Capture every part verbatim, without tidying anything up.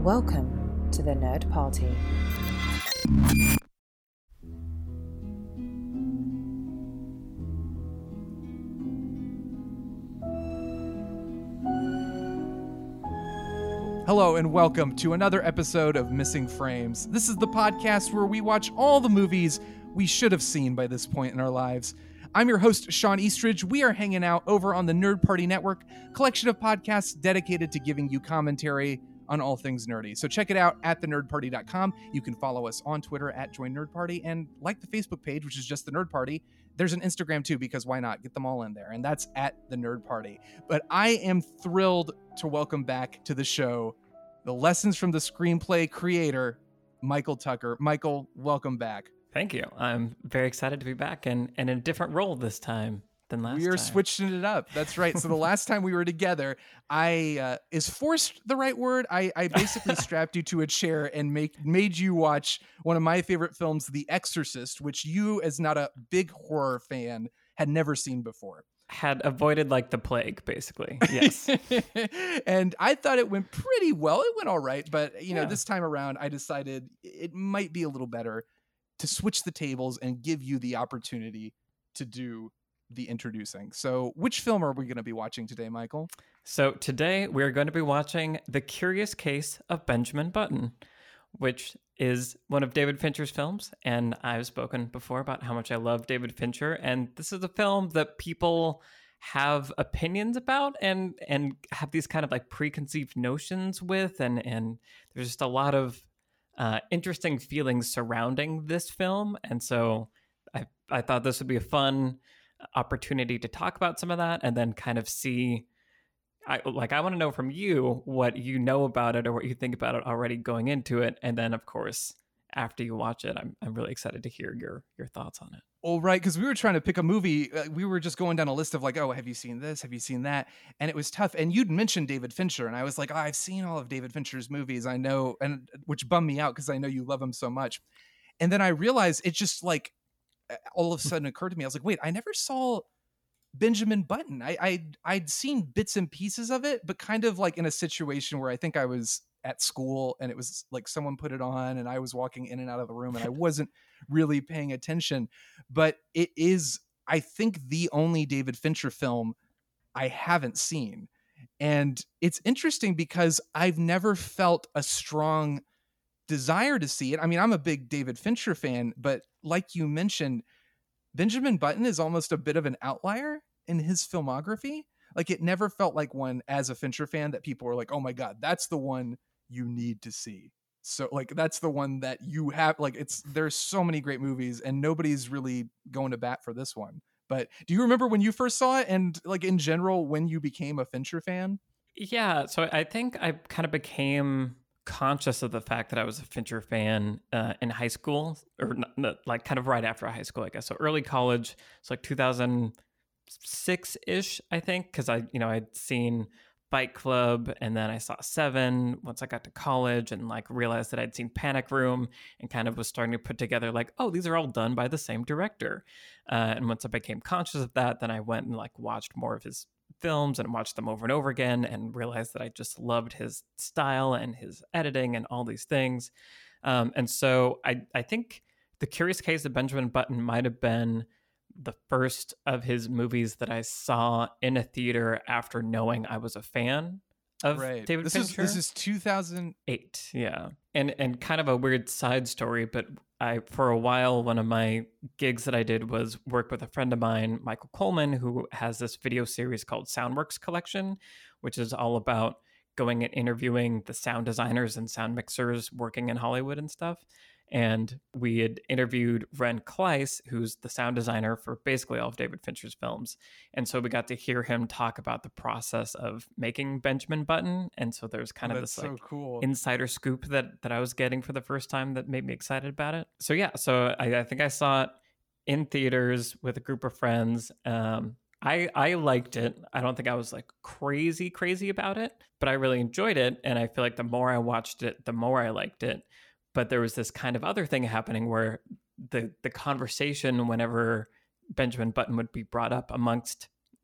Welcome to the Nerd Party. Hello and welcome to another episode of Missing Frames. This is the podcast where we watch all the movies we should have seen by this point in our lives. I'm your host, Sean Eastridge. We are hanging out over on the Nerd Party Network, collection of podcasts dedicated to giving you commentary on all things nerdy. So check it out at the nerd party dot com. You can follow us on Twitter at Join Nerd Party and like the Facebook page, which is just the Nerd Party. There's an Instagram too, because why not? Get them all in there. And that's at the Nerd Party. But I am thrilled to welcome back to the show the Lessons from the Screenplay creator, Michael Tucker. Michael, welcome back. Thank you. I'm very excited to be back and, and in a different role this time than last time. We are time. switching it up. That's right. So the last time we were together, I, uh, is forced the right word? I, I basically strapped you to a chair and make, made you watch one of my favorite films, The Exorcist, which you, as not a big horror fan, had never seen before. Had avoided like the plague, basically. Yes. And I thought it went pretty well. It went all right. But, you know, Yeah. this time around, I decided it might be a little better to switch the tables and give you the opportunity to do the introducing. So which film are we going to be watching today, Michael? So today we're going to be watching The Curious Case of Benjamin Button, which is one of David Fincher's films. And I've spoken before about how much I love David Fincher. And this is a film that people have opinions about and and have these kind of like preconceived notions with. And, and there's just a lot of uh, interesting feelings surrounding this film. And so I, I thought this would be a fun opportunity to talk about some of that and then kind of see, I like I want to know from you what you know about it or what you think about it already going into it, and then of course after you watch it, I'm I'm really excited to hear your your thoughts on it. Oh, right, because we were trying to pick a movie. Uh, we were just going down a list of like, oh, have you seen this? Have you seen that? And it was tough. And you'd mentioned David Fincher, and I was like, oh, I've seen all of David Fincher's movies. I know, and which bummed me out because I know you love him so much. And then I realized it just like all of a sudden occurred to me. I was like, wait, I never saw Benjamin Button. I, I I'd seen bits and pieces of it, but kind of like in a situation where I think I was at school and it was like someone put it on and I was walking in and out of the room and I wasn't really paying attention. But it is, I think, the only David Fincher film I haven't seen. And it's interesting because I've never felt a strong desire to see it. I mean, I'm a big David Fincher fan, but like you mentioned, Benjamin Button is almost a bit of an outlier in his filmography. Like it never felt like one as a Fincher fan that people were like, oh my God, that's the one you need to see. So like, that's the one that you have, like it's, there's so many great movies and nobody's really going to bat for this one. But do you remember when you first saw it and like in general, when you became a Fincher fan? Yeah. So I think I kind of became conscious of the fact that I was a Fincher fan uh, in high school, or not, not, like kind of right after high school, I guess. So early college, it's like two thousand six ish, I think, because I, you know, I'd seen Fight Club, and then I saw Seven once I got to college, and like realized that I'd seen Panic Room, and kind of was starting to put together like, oh, these are all done by the same director. Uh, and once I became conscious of that, then I went and like watched more of his films and watched them over and over again and realized that I just loved his style and his editing and all these things. Um, and so I, I think The Curious Case of Benjamin Button might have been the first of his movies that I saw in a theater after knowing I was a fan of right. David this Fincher. Is, this is two thousand eight, yeah. And and kind of a weird side story, but I for a while, one of my gigs that I did was work with a friend of mine, Michael Coleman, who has this video series called Soundworks Collection, which is all about going and interviewing the sound designers and sound mixers working in Hollywood and stuff. And we had interviewed Ren Kleiss, who's the sound designer for basically all of David Fincher's films. And so we got to hear him talk about the process of making Benjamin Button. And so there's kind oh, of this so like cool. insider scoop that, that I was getting for the first time that made me excited about it. So yeah, so I, I think I saw it in theaters with a group of friends. Um, I, I liked it. I don't think I was like crazy, crazy about it, but I really enjoyed it. And I feel like the more I watched it, the more I liked it. But there was this kind of other thing happening where the the conversation, whenever Benjamin Button would be brought up amongst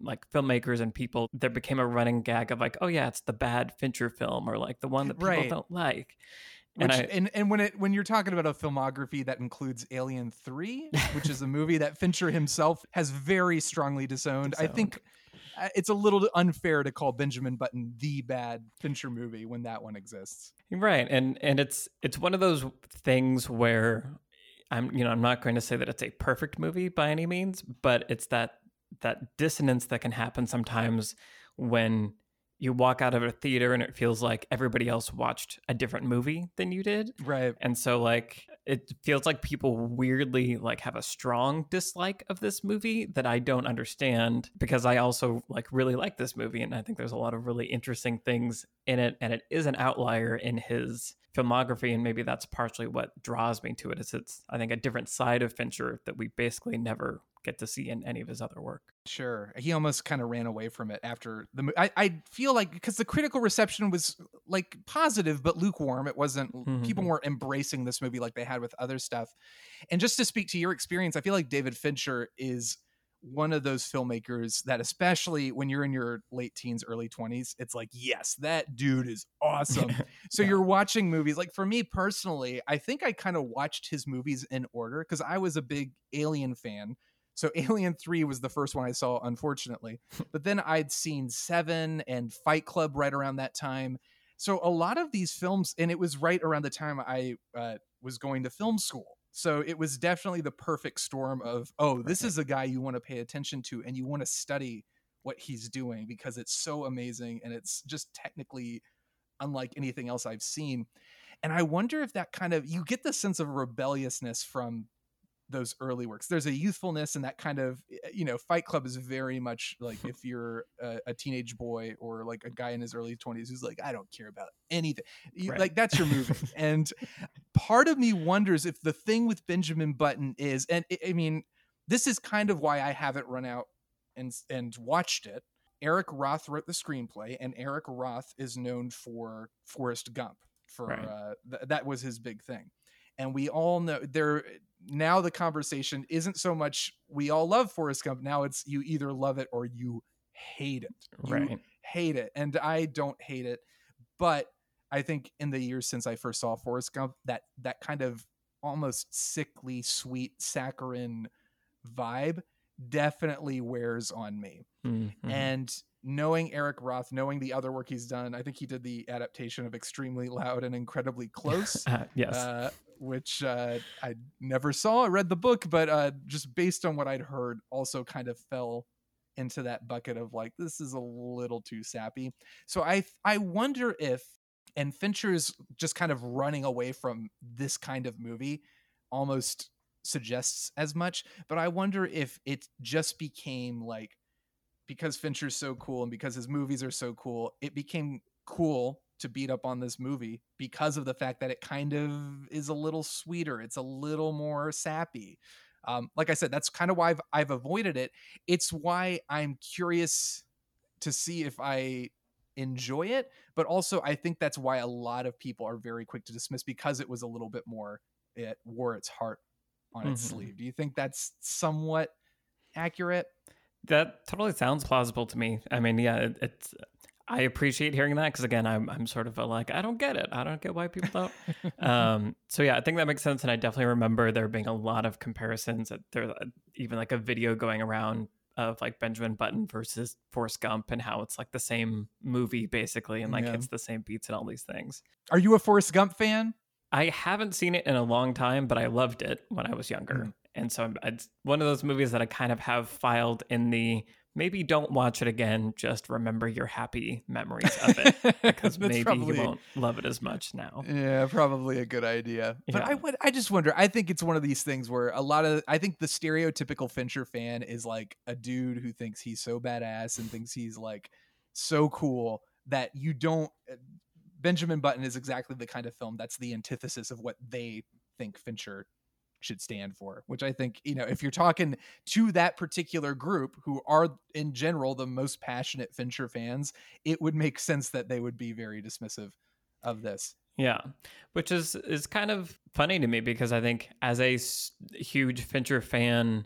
like filmmakers and people, there became a running gag of like, oh yeah, it's the bad Fincher film, or like the one that people Right. don't like. Which, And I, and, and when it when you're talking about a filmography that includes Alien three, which is a movie that Fincher himself has very strongly disowned, I Disowned. think uh, it's a little unfair to call Benjamin Button the bad Fincher movie when that one exists. right. And and it's it's one of those things where I'm you know I'm not going to say that it's a perfect movie by any means, but it's that that dissonance that can happen sometimes when you walk out of a theater and it feels like everybody else watched a different movie than you did. Right. And so like it feels like people weirdly like have a strong dislike of this movie that I don't understand, because I also like really like this movie and I think there's a lot of really interesting things in it, and it is an outlier in his filmography, and maybe that's partially what draws me to it. Is it's I think a different side of Fincher that we basically never get to see in any of his other work. Sure. He almost kind of ran away from it after the movie. I, I feel like because the critical reception was like positive but lukewarm. It wasn't, Mm-hmm. people weren't embracing this movie like they had with other stuff. And just to speak to your experience, I feel like David Fincher is one of those filmmakers that, especially when you're in your late teens, early twenties, it's like, yes, that dude is awesome. So Yeah. you're watching movies. Like for me personally, I think I kind of watched his movies in order because I was a big Alien fan. So Alien three was the first one I saw, unfortunately. But then I'd seen Seven and Fight Club right around that time. So a lot of these films, and it was right around the time I uh, was going to film school. So it was definitely the perfect storm of, oh, this Right. is a guy you want to pay attention to and you want to study what he's doing because it's so amazing and it's just technically unlike anything else I've seen. And I wonder if that kind of, you get the sense of rebelliousness from those early works. There's a youthfulness and that kind of, you know, Fight Club is very much like if you're a, a teenage boy or like a guy in his early twenties who's like, I don't care about anything. You, Right. Like that's your movie. And part of me wonders if the thing with Benjamin Button is, and I I mean, this is kind of why I haven't run out and and watched it. Eric Roth wrote the screenplay, and Eric Roth is known for Forrest Gump. For Right. uh, th- that was his big thing. And we all know there now the conversation isn't so much we all love Forrest Gump. Now it's you either love it or you hate it. You Right. hate it. And I don't hate it. But I think in the years since I first saw Forrest Gump, that that kind of almost sickly, sweet, saccharine vibe definitely wears on me. Mm-hmm. And knowing Eric Roth, knowing the other work he's done, I think he did the adaptation of Extremely Loud and Incredibly Close. uh, yes. Uh, which uh, I never saw. I read the book, but uh, just based on what I'd heard, also kind of fell into that bucket of like, this is a little too sappy. So I I wonder if, and Fincher's just kind of running away from this kind of movie almost suggests as much, but I wonder if it just became like, because Fincher's so cool and because his movies are so cool, it became cool to beat up on this movie because of the fact that it kind of is a little sweeter. It's a little more sappy. Um, like I said, that's kind of why I've, I've avoided it. It's why I'm curious to see if I enjoy it, but also I think that's why a lot of people are very quick to dismiss because it was a little bit more, it wore its heart on its Mm-hmm. sleeve. Do you think that's somewhat accurate? That totally sounds plausible to me. I mean, yeah, it, it's. I appreciate hearing that because again, I'm I'm sort of a, like I don't get it. I don't get why people don't. um, so yeah, I think that makes sense, and I definitely remember there being a lot of comparisons. That there even like a video going around of like Benjamin Button versus Forrest Gump and how it's like the same movie basically, and like Yeah. hits the same beats and all these things. Are you a Forrest Gump fan? I haven't seen it in a long time, but I loved it when I was younger. Mm. And so I'm- it's one of those movies that I kind of have filed in the maybe don't watch it again, just remember your happy memories of it because That's maybe probably- you won't love it as much now. Yeah, probably a good idea. But Yeah. I would, I just wonder. I think it's one of these things where a lot of, I think the stereotypical Fincher fan is like a dude who thinks he's so badass and thinks he's like so cool that you don't. Benjamin Button is exactly the kind of film that's the antithesis of what they think Fincher should stand for, which I think, you know, if you're talking to that particular group who are in general the most passionate Fincher fans, it would make sense that they would be very dismissive of this. Yeah, which is is kind of funny to me because I think as a s- huge Fincher fan,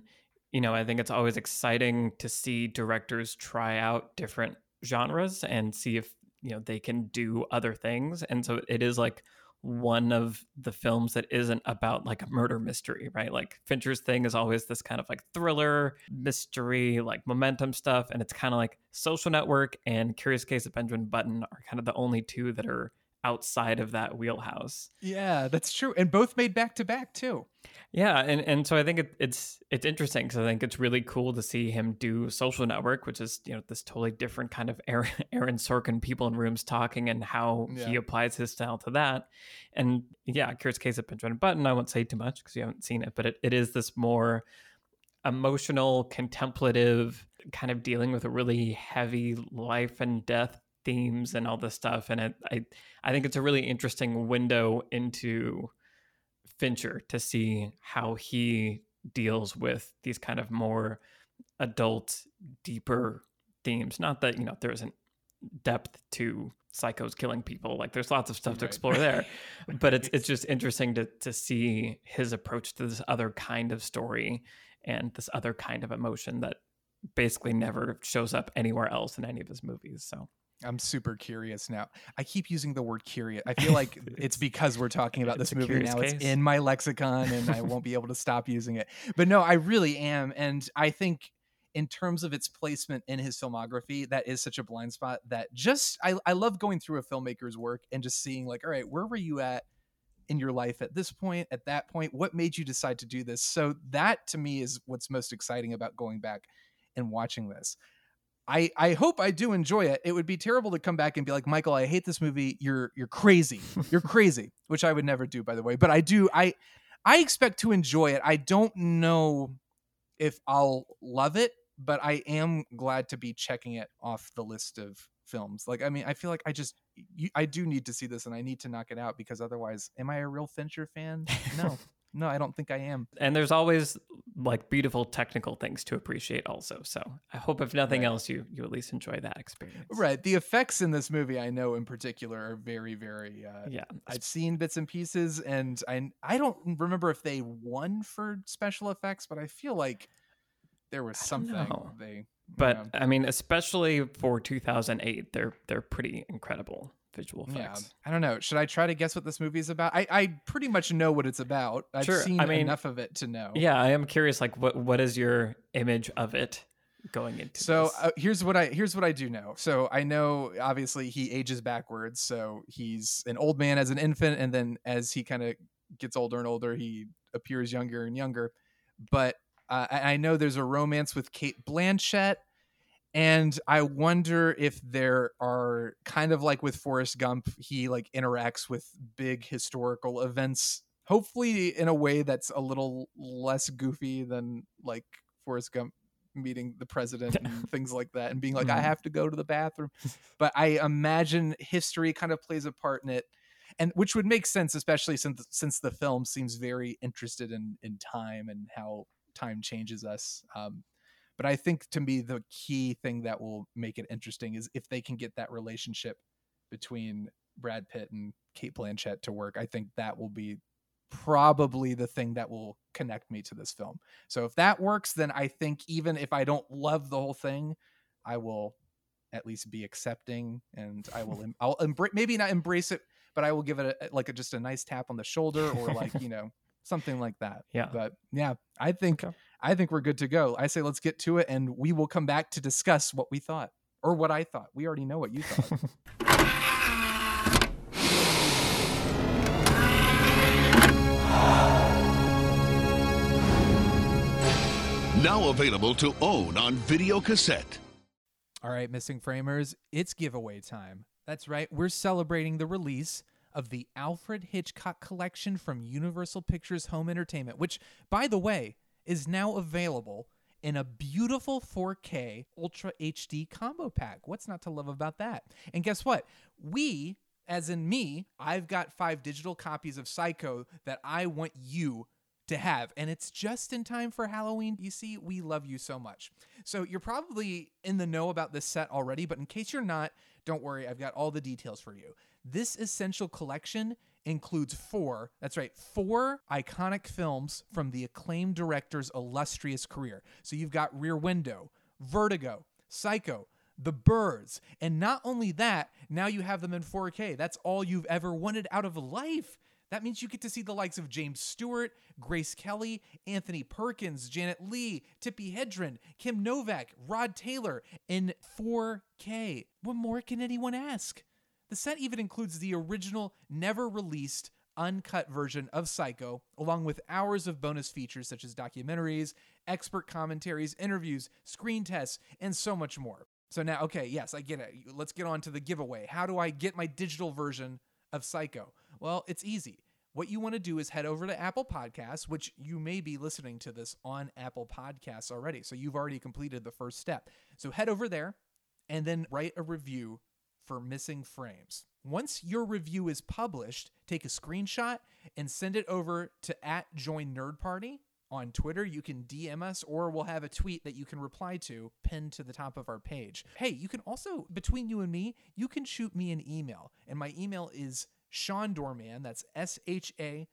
you know, I think it's always exciting to see directors try out different genres and see if, you know, they can do other things. And so it is like one of the films that isn't about like a murder mystery, right? Like Fincher's thing is always this kind of like thriller, mystery, like momentum stuff. And it's kind of like Social Network and Curious Case of Benjamin Button are kind of the only two that are outside of that wheelhouse. Yeah, that's true. And both made back to back too. Yeah, and, and so I think it, it's it's interesting because I think it's really cool to see him do Social Network, which is, you know, this totally different kind of Aaron, Aaron Sorkin people in rooms talking and how Yeah. he applies his style to that. And yeah, Curious Case of Benjamin Button, I won't say too much because you haven't seen it, but it, it is this more emotional, contemplative, kind of dealing with a really heavy life and death themes and all this stuff. And it, I I think it's a really interesting window into Fincher to see how he deals with these kind of more adult, deeper themes. Not that, you know, there isn't depth to psychos killing people. Like there's lots of stuff to Right. explore there. But it's it's just interesting to to see his approach to this other kind of story and this other kind of emotion that basically never shows up anywhere else in any of his movies. So I'm super curious now. I keep using the word curious. I feel like it's because we're talking about It's this a movie curious now. case. It's in my lexicon and I won't be able to stop using it. But no, I really am. And I think in terms of its placement in his filmography, that is such a blind spot that just, I, I love going through a filmmaker's work and just seeing like, all right, where were you at in your life at this point, at that point? What made you decide to do this? So that to me is what's most exciting about going back and watching this. I, I hope I do enjoy it. It would be terrible to come back and be like, Michael, I hate this movie. You're you're crazy. You're crazy, which I would never do, by the way. But I do. I I expect to enjoy it. I don't know if I'll love it, but I am glad to be checking it off the list of films. Like, I mean, I feel like I just you, I do need to see this and I need to knock it out because otherwise, am I a real Fincher fan? No. No, I don't think I am. and there's always like beautiful technical things to appreciate also. So I hope if nothing Right. else, you you at least enjoy that experience. Right. The effects in this movie, I know in particular, are very, very. Uh, Yeah. I've seen bits and pieces, and I I don't remember if they won for special effects, but I feel like there was something know. they. But yeah. I mean, especially for two thousand eight, they're they're pretty incredible visual Yeah, effects. I don't know. Should I try to guess what this movie is about? I, I pretty much know what it's about. I've Sure, seen I mean- enough of it to know. Yeah, I am curious. Like, what what is your image of it going into? So this? uh, here's what I here's what I do know. So I know obviously he ages backwards. So he's an old man as an infant, and then as he kind of gets older and older, he appears younger and younger. But uh, I, I know there's a romance with Kate Blanchett, and I wonder if there are kind of like with Forrest Gump, he like interacts with big historical events, hopefully in a way that's a little less goofy than like Forrest Gump meeting the president and things like that and being like, I Mhm. have to go to the bathroom. But I imagine history kind of plays a part in it. And which would make sense, especially since since the film seems very interested in in time and how time changes us. Um, but I think to me the key thing that will make it interesting is if they can get that relationship between Brad Pitt and Kate Blanchett to work. I think that will be probably the thing that will connect me to this film. So if that works, then I think even if I don't love the whole thing, I will at least be accepting, and I will I'll embrace, maybe not embrace it, but I will give it a, like a, just a nice tap on the shoulder or like, you know, something like that. Yeah. But yeah, I think Okay. I think we're good to go. I say let's get to it, and we will come back to discuss what we thought or what I thought. We already know what you thought. Now available to own on video cassette. All right, Missing Framers, it's giveaway time. That's right, we're celebrating the release of the Alfred Hitchcock collection from Universal Pictures Home Entertainment, which, by the way, is now available in a beautiful four K Ultra H D combo pack. What's not to love about that? And guess what? We, as in me, I've got five digital copies of Psycho that I want you to have, and it's just in time for Halloween. You see, we love you so much. So you're probably in the know about this set already, but in case you're not, Don't worry, I've got all the details for you. This essential collection includes four, that's right, four iconic films from the acclaimed director's illustrious career. So you've got Rear Window, Vertigo, Psycho, The Birds, and not only that, now you have them in four K. That's all you've ever wanted out of life. That means you get to see the likes of James Stewart, Grace Kelly, Anthony Perkins, Janet Leigh, Tippi Hedren, Kim Novak, Rod Taylor in four K. What more can anyone ask? The set even includes the original, never-released, uncut version of Psycho, along with hours of bonus features such as documentaries, expert commentaries, interviews, screen tests, and so much more. So now, okay, yes, I get it. Let's get on to the giveaway. How do I get my digital version of Psycho? Well, it's easy. What you want to do is head over to Apple Podcasts, which you may be listening to this on Apple Podcasts already. So you've already completed the first step. So head over there and then write a review for Missing Frames. Once your review is published, take a screenshot and send it over to at Join Nerd Party on Twitter. You can D M us, or we'll have a tweet that you can reply to pinned to the top of our page. Hey, you can also, between you and me, you can shoot me an email. And my email is Shawn Dorman, that's S H A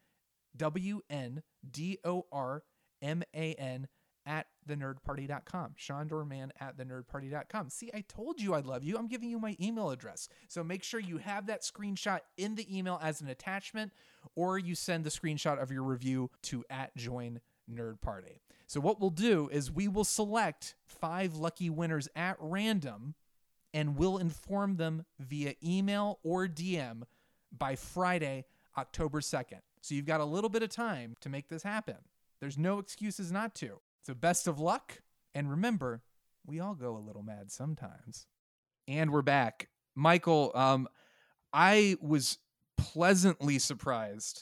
W N D O R M A N, at the nerd party dot com. Shawn Dorman at the nerd party dot com. See, I told you I love you. I'm giving you my email address. So make sure you have that screenshot in the email as an attachment, or you send the screenshot of your review to at Join Nerd Party. So what we'll do is we will select five lucky winners at random, and we'll inform them via email or D M by Friday, October second. So you've got a little bit of time to make this happen. There's no excuses not to. So best of luck. And remember, we all go a little mad sometimes. And we're back. Michael, um, I was pleasantly surprised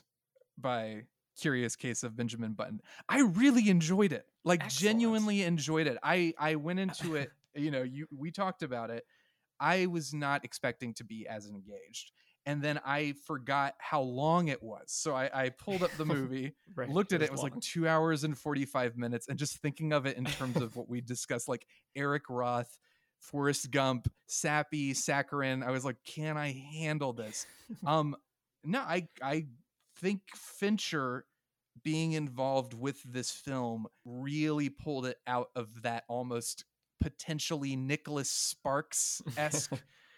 by Curious Case of Benjamin Button. I really enjoyed it. Like, Excellent. Genuinely enjoyed it. I, I went into it, you know, you we talked about it. I was not expecting to be as engaged. And then I forgot how long it was. So I, I pulled up the movie, Right, looked at it. it It was was long. like two hours and forty-five minutes. And just thinking of it in terms of what we discussed, like Eric Roth, Forrest Gump, Sappy, Saccharin. I was like, can I handle this? um, no, I, I think Fincher being involved with this film really pulled it out of that almost potentially Nicholas Sparks-esque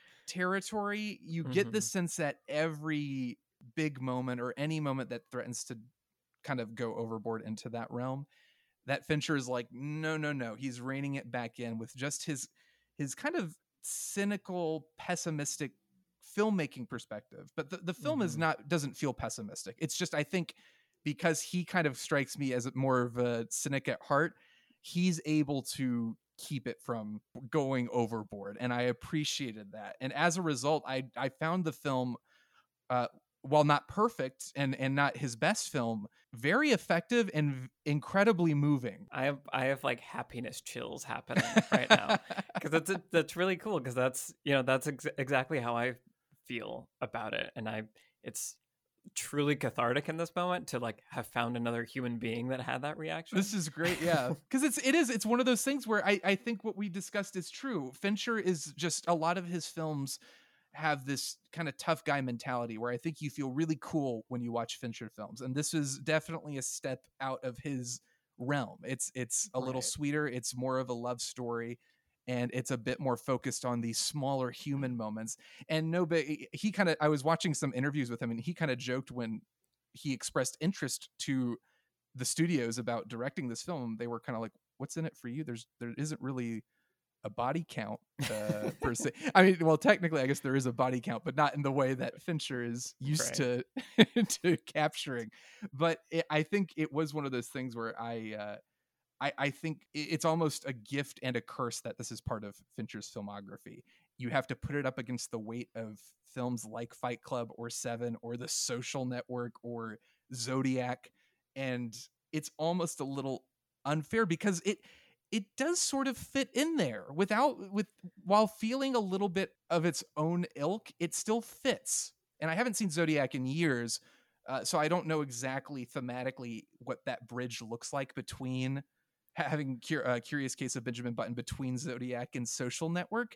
territory. You get the Mhm. sense that every big moment or any moment that threatens to kind of go overboard into that realm, that Fincher is like, no, no, no. He's reining it back in with just his his kind of cynical, pessimistic filmmaking perspective. But the, the film is Mhm. not doesn't feel pessimistic. It's just, I think, because he kind of strikes me as more of a cynic at heart, he's able to keep it from going overboard, and I appreciated that. And as a result, I I found the film, uh, while not perfect and and not his best film, very effective and v- incredibly moving. I have I have like happiness chills happening right now because that's that's really cool because that's you know that's ex- exactly how I feel about it, and I it's truly cathartic in this moment to like have found another human being that had that reaction. This is great, yeah, because it's it is it's one of those things where I I think what we discussed is true. Fincher is just, a lot of his films have this kind of tough guy mentality where I think you feel really cool when you watch Fincher films, and this is definitely a step out of his realm. It's it's a little Right. sweeter. It's more of a love story, and it's a bit more focused on these smaller human moments. And no, but he kind of, I was watching some interviews with him, and he kind of joked when he expressed interest to the studios about directing this film. They were kind of like, "What's in it for you?" There's there isn't really a body count uh, per se. I mean, well, technically, I guess there is a body count, but not in the way that Fincher is used to to capturing. But it, I think it was one of those things where I. Uh, I, I think i- it's almost a gift and a curse that this is part of Fincher's filmography. You have to put it up against the weight of films like Fight Club or Seven or The Social Network or Zodiac, and it's almost a little unfair because it it does sort of fit in there without with while feeling a little bit of its own ilk. It still fits. And I haven't seen Zodiac in years, uh, so I don't know exactly thematically what that bridge looks like between having Cur- uh, Curious Case of Benjamin Button between Zodiac and Social Network.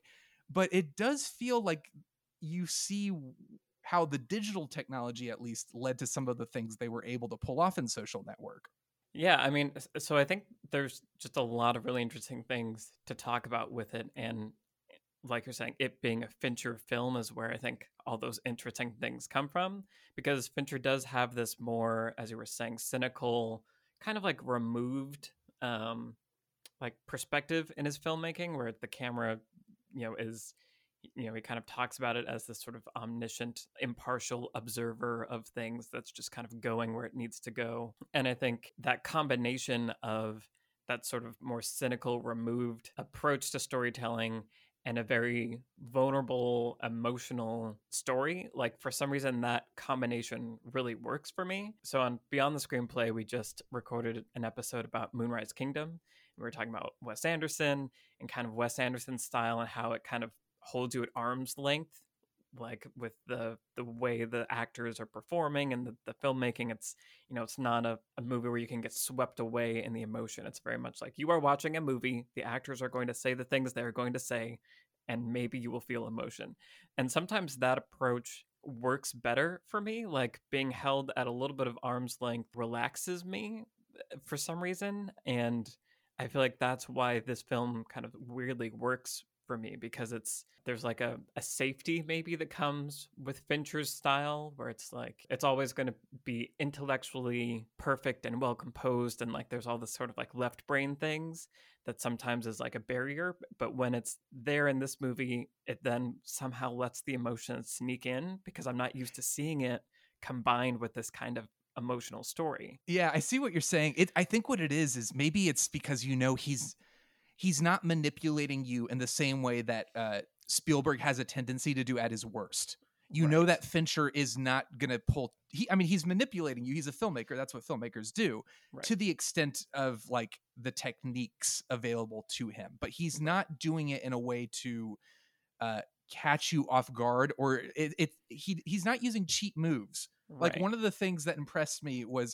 but it does feel like you see how the digital technology at least led to some of the things they were able to pull off in Social Network. Yeah, I mean, so I think there's just a lot of really interesting things to talk about with it. And like you're saying, it being a Fincher film is where I think all those interesting things come from, because Fincher does have this more, as you were saying, cynical, kind of like removed um, like perspective in his filmmaking, where the camera, you know, is, you know, he kind of talks about it as this sort of omniscient, impartial observer of things that's just kind of going where it needs to go. And I think that combination of that sort of more cynical, removed approach to storytelling and a very vulnerable, emotional story, like for some reason that combination really works for me. So on Beyond the Screenplay, we just recorded an episode about Moonrise Kingdom. We were talking about Wes Anderson and kind of Wes Anderson's style and how it kind of holds you at arm's length, like with the the way the actors are performing and the, the filmmaking. It's, you know, it's not a, a movie where you can get swept away in the emotion. It's very much like you are watching a movie, the actors are going to say the things they're going to say, and maybe you will feel emotion. And sometimes that approach works better for me. Like being held at a little bit of arm's length relaxes me for some reason, and I feel like that's why this film kind of weirdly works for me, because it's there's like a, a safety maybe that comes with Fincher's style, where it's like it's always going to be intellectually perfect and well composed, and like there's all this sort of like left brain things that sometimes is like a barrier, but when it's there in this movie, it then somehow lets the emotion sneak in, because I'm not used to seeing it combined with this kind of emotional story. Yeah, I see what you're saying. It, I think what it is is maybe it's because, you know, he's he's not manipulating you in the same way that uh, Spielberg has a tendency to do at his worst. You Right. know that Fincher is not going to pull. He, I mean, he's manipulating you. He's a filmmaker. That's what filmmakers do, Right. to the extent of like the techniques available to him. But he's not doing it in a way to uh, catch you off guard, or it, it. He he's not using cheap moves. Like Right. one of the things that impressed me was,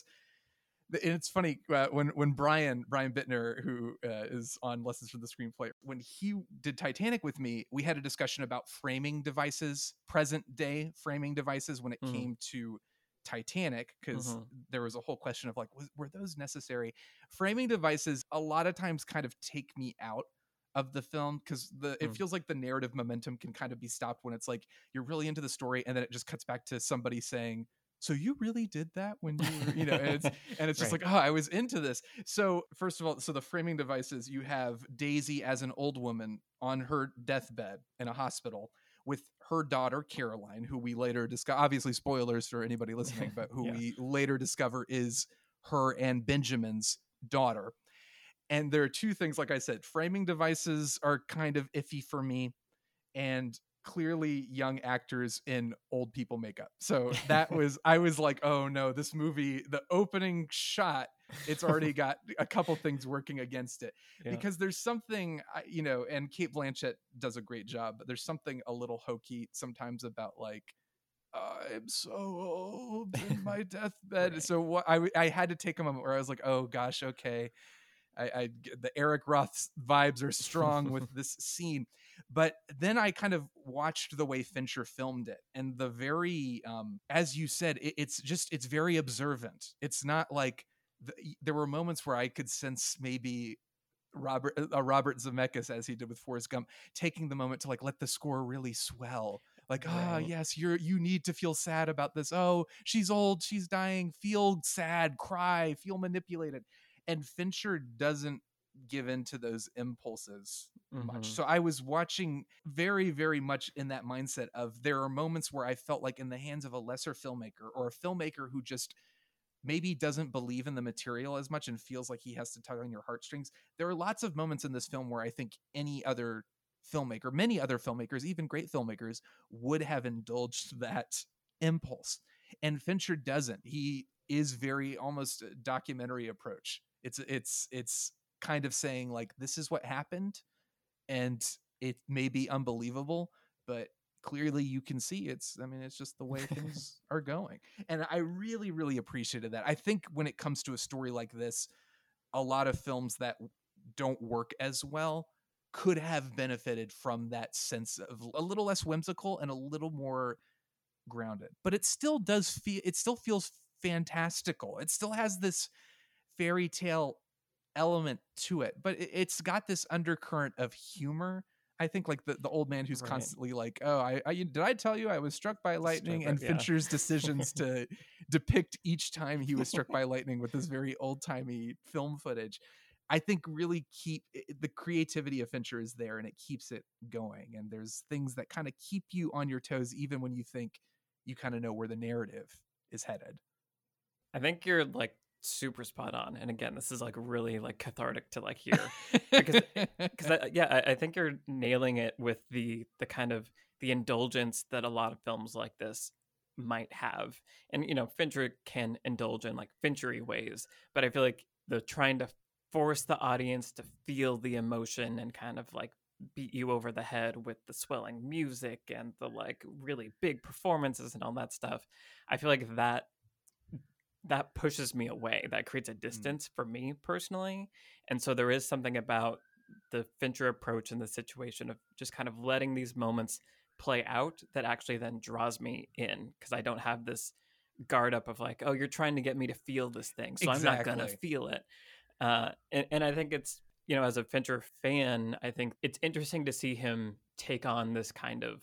and it's funny uh, when when Brian Brian Bittner, who uh, is on Lessons from the Screenplay, when he did Titanic with me, we had a discussion about framing devices, present day framing devices, when it Mhm. came to Titanic, because Mhm. there was a whole question of like, was, were those necessary? Framing devices a lot of times kind of take me out of the film, because the it Mm. feels like the narrative momentum can kind of be stopped when it's like you're really into the story and then it just cuts back to somebody saying, so you really did that when you were, you know, and it's and it's just Right. like, oh, I was into this. So first of all, so the framing devices, you have Daisy as an old woman on her deathbed in a hospital with her daughter Caroline, who we later discover, obviously spoilers for anybody listening, but who Yeah. we later discover is her and Benjamin's daughter. And there are two things, like I said, framing devices are kind of iffy for me, and clearly young actors in old people makeup. So that was, I was like, oh no, this movie, the opening shot, it's already got a couple things working against it. Yeah. Because there's something, you know, and Cate Blanchett does a great job, but there's something a little hokey sometimes about like, I'm so old in my deathbed. Right. So what I, I had to take a moment where I was like, oh gosh, okay. I, I the Eric Roth vibes are strong with this scene. But then I kind of watched the way Fincher filmed it, and the very, um, as you said, it, it's just, it's very observant. It's not like the, there were moments where I could sense maybe Robert uh, Robert Zemeckis, as he did with Forrest Gump, taking the moment to like let the score really swell. Like, ah, Right. yes, you're you need to feel sad about this. Oh, she's old, she's dying. Feel sad, cry, feel manipulated. And Fincher doesn't give in to those impulses much. Mhm. So I was watching very, very much in that mindset of, there are moments where I felt like in the hands of a lesser filmmaker, or a filmmaker who just maybe doesn't believe in the material as much and feels like he has to tug on your heartstrings. There are lots of moments in this film where I think any other filmmaker, many other filmmakers, even great filmmakers, would have indulged that impulse. And Fincher doesn't. He is very almost a documentary approach. It's it's it's kind of saying like, this is what happened, and it may be unbelievable, but clearly you can see it's, I mean, it's just the way things are going. And I really, really appreciated that. I think when it comes to a story like this, a lot of films that don't work as well could have benefited from that sense of a little less whimsical and a little more grounded. But it still does feel, it still feels fantastical. It still has this fairy tale element to it, but it, it's got this undercurrent of humor. I think like the, the old man who's Right. constantly like, oh, I, I did I tell you I was struck by lightning? Struck by- and yeah. Fincher's decisions to depict each time he was struck by lightning with this very old timey film footage, I think really keep it, the creativity of Fincher is there and it keeps it going. And there's things that kind of keep you on your toes, even when you think you kind of know where the narrative is headed. I think you're like super spot on. And again, this is like really like cathartic to like hear because because I, yeah, I, I think you're nailing it with the the kind of the indulgence that a lot of films like this might have. And you know, Fincher can indulge in like Finchery ways, but I feel like the trying to force the audience to feel the emotion and kind of like beat you over the head with the swelling music and the like really big performances and all that stuff. I feel like that that pushes me away. That creates a distance for me personally. And so there is something about the Fincher approach in the situation of just kind of letting these moments play out that actually then draws me in, because I don't have this guard up of like, oh, you're trying to get me to feel this thing, so I'm not gonna Exactly. feel it. Uh, and, and I think it's, you know, as a Fincher fan, I think it's interesting to see him take on this kind of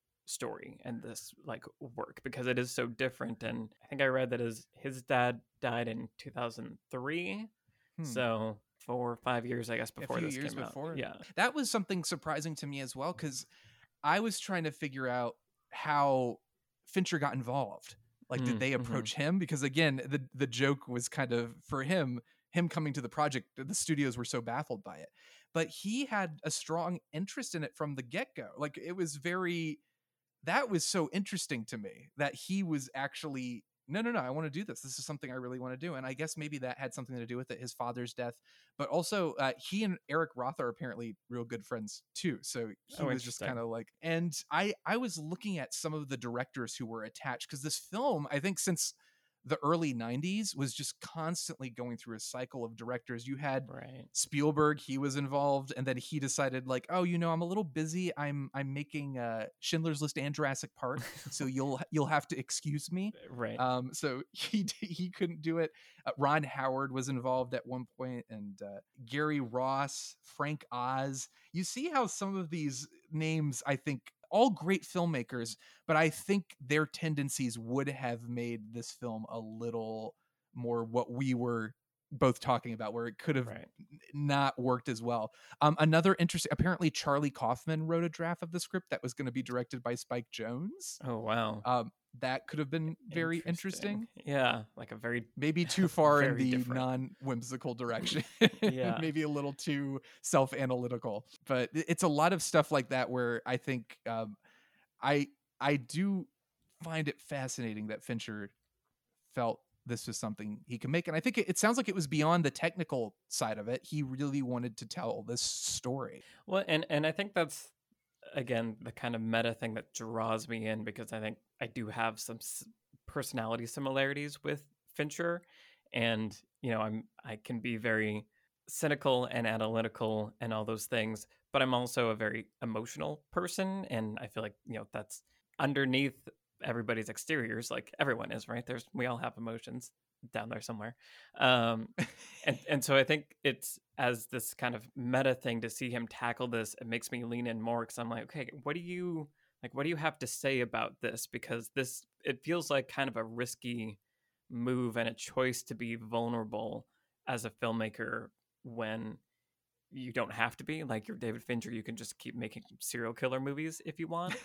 story and this like work because it is so different. And I think I read that his his dad died in two thousand three, Hmm. so four or five years, I guess, A before few this years came before. out. Yeah, That was something surprising to me as well, because I was trying to figure out how Fincher got involved. Like, did Mm, they mhm. approach him? Because again, the the joke was kind of for him, him coming to the project, the studios were so baffled by it. But he had a strong interest in it from the get-go. Like, it was very, that was so interesting to me that he was actually, no, no, no, I want to do this. This is something I really want to do. And I guess maybe that had something to do with it, his father's death. But also, uh, he and Eric Roth are apparently real good friends too. So he Oh, was just interesting. kind of like, and I, I was looking at some of the directors who were attached, because this film, I think since the early nineties, was just constantly going through a cycle of directors. You had Right. Spielberg, he was involved, and then he decided like, oh, you know, I'm a little busy. I'm I'm making uh, Schindler's List and Jurassic Park, so you'll you'll have to excuse me. Right. Um, so he d- he couldn't do it. Uh, Ron Howard was involved at one point, and uh, Gary Ross, Frank Oz. You see how some of these names, I think, all great filmmakers, but I think their tendencies would have made this film a little more what we were both talking about, where it could have Right. n- not worked as well. Um, another interesting, apparently Charlie Kaufman wrote a draft of the script that was going to be directed by Spike Jonze. Oh, wow. Um, that could have been very interesting. Yeah, like a very Maybe too far in Very the different. non-whimsical direction. Yeah. Maybe a little too self-analytical. But it- it's a lot of stuff like that where I think um, I I do find it fascinating that Fincher felt this was something he could make. And I think it, it sounds like it was beyond the technical side of it. He really wanted to tell this story. Well, and and I think that's again the kind of meta thing that draws me in, because I think I do have some s- personality similarities with Fincher, and you know, I'm I can be very cynical and analytical and all those things, but I'm also a very emotional person, and I feel like, you know, that's underneath everybody's exteriors, like everyone is, right? There's we all have emotions down there somewhere. Um and and so I think it's as this kind of meta thing to see him tackle this, it makes me lean in more, because I'm like, okay, what do you like what do you have to say about this? Because this, it feels like kind of a risky move and a choice to be vulnerable as a filmmaker when you don't have to be. Like, you're David Fincher, you can just keep making serial killer movies if you want.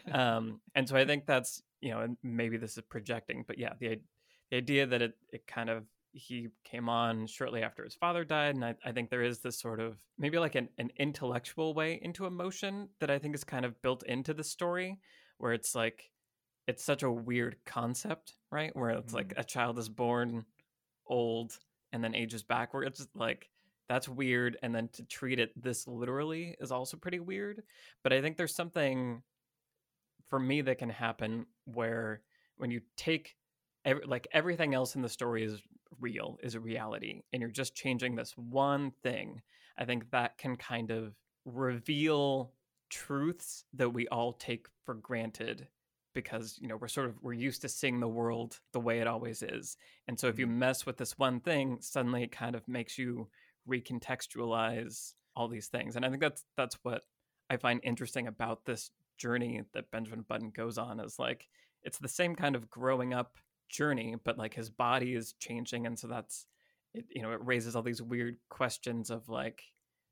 um and so I think that's, you know, and maybe this is projecting, but yeah, the the idea that it it kind of he came on shortly after his father died, and I, I think there is this sort of maybe like an, an intellectual way into emotion that I think is kind of built into the story, where it's like it's such a weird concept, right? Where it's like a child is born old and then ages backwards, like that's weird, and then to treat it this literally is also pretty weird. But I think there's something for me that can happen where when you take every, like everything else in the story is real, is a reality, and you're just changing this one thing, I think that can kind of reveal truths that we all take for granted because, you know, we're sort of we're used to seeing the world the way it always is. And so if you mess with this one thing, suddenly it kind of makes you recontextualize all these things. And I think that's that's what I find interesting about this journey that Benjamin Button goes on, is like it's the same kind of growing up journey, but like his body is changing, and so that's it, you know, it raises all these weird questions of like,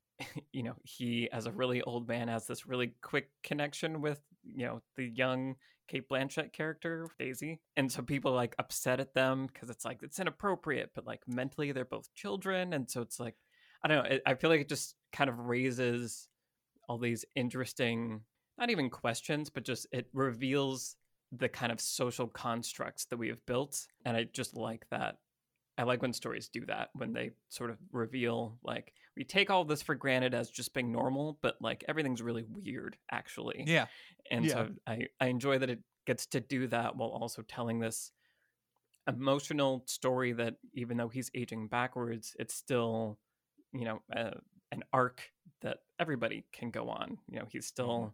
you know, he as a really old man has this really quick connection with, you know, the young Kate Blanchett character Daisy, and so people are like upset at them because it's like it's inappropriate, but like mentally they're both children, and so it's like I don't know, it, I feel like it just kind of raises all these interesting, not even questions, but just it reveals the kind of social constructs that we have built, and I just like that. I like when stories do that, when they sort of reveal, like, we take all this for granted as just being normal, but like everything's really weird, actually. Yeah. And Yeah. so I, I enjoy that it gets to do that while also telling this emotional story that even though he's aging backwards, it's still, you know, uh, an arc that everybody can go on. You know, he's still Mhm.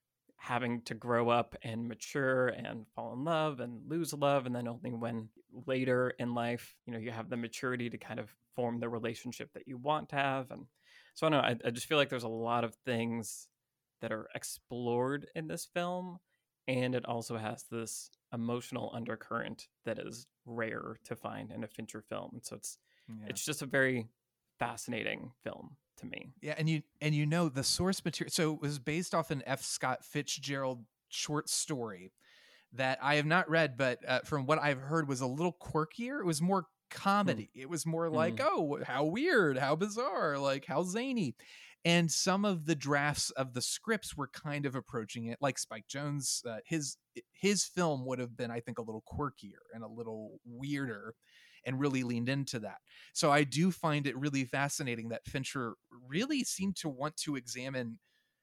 having to grow up and mature and fall in love and lose love, and then only when later in life, you know, you have the maturity to kind of form the relationship that you want to have. And so I don't know, I, I just feel like there's a lot of things that are explored in this film, and it also has this emotional undercurrent that is rare to find in a Fincher film. And so it's Yeah. it's just a very fascinating film to me. Yeah, and you and you know the source material. So it was based off an F. Scott Fitzgerald short story that I have not read, but uh, from what I've heard was a little quirkier. It was more comedy. It was more like, Mm. oh, how weird, how bizarre, like how zany. And some of the drafts of the scripts were kind of approaching it, like Spike Jonze. Uh, his his film would have been, I think, a little quirkier and a little weirder, and really leaned into that. So I do find it really fascinating that Fincher really seemed to want to examine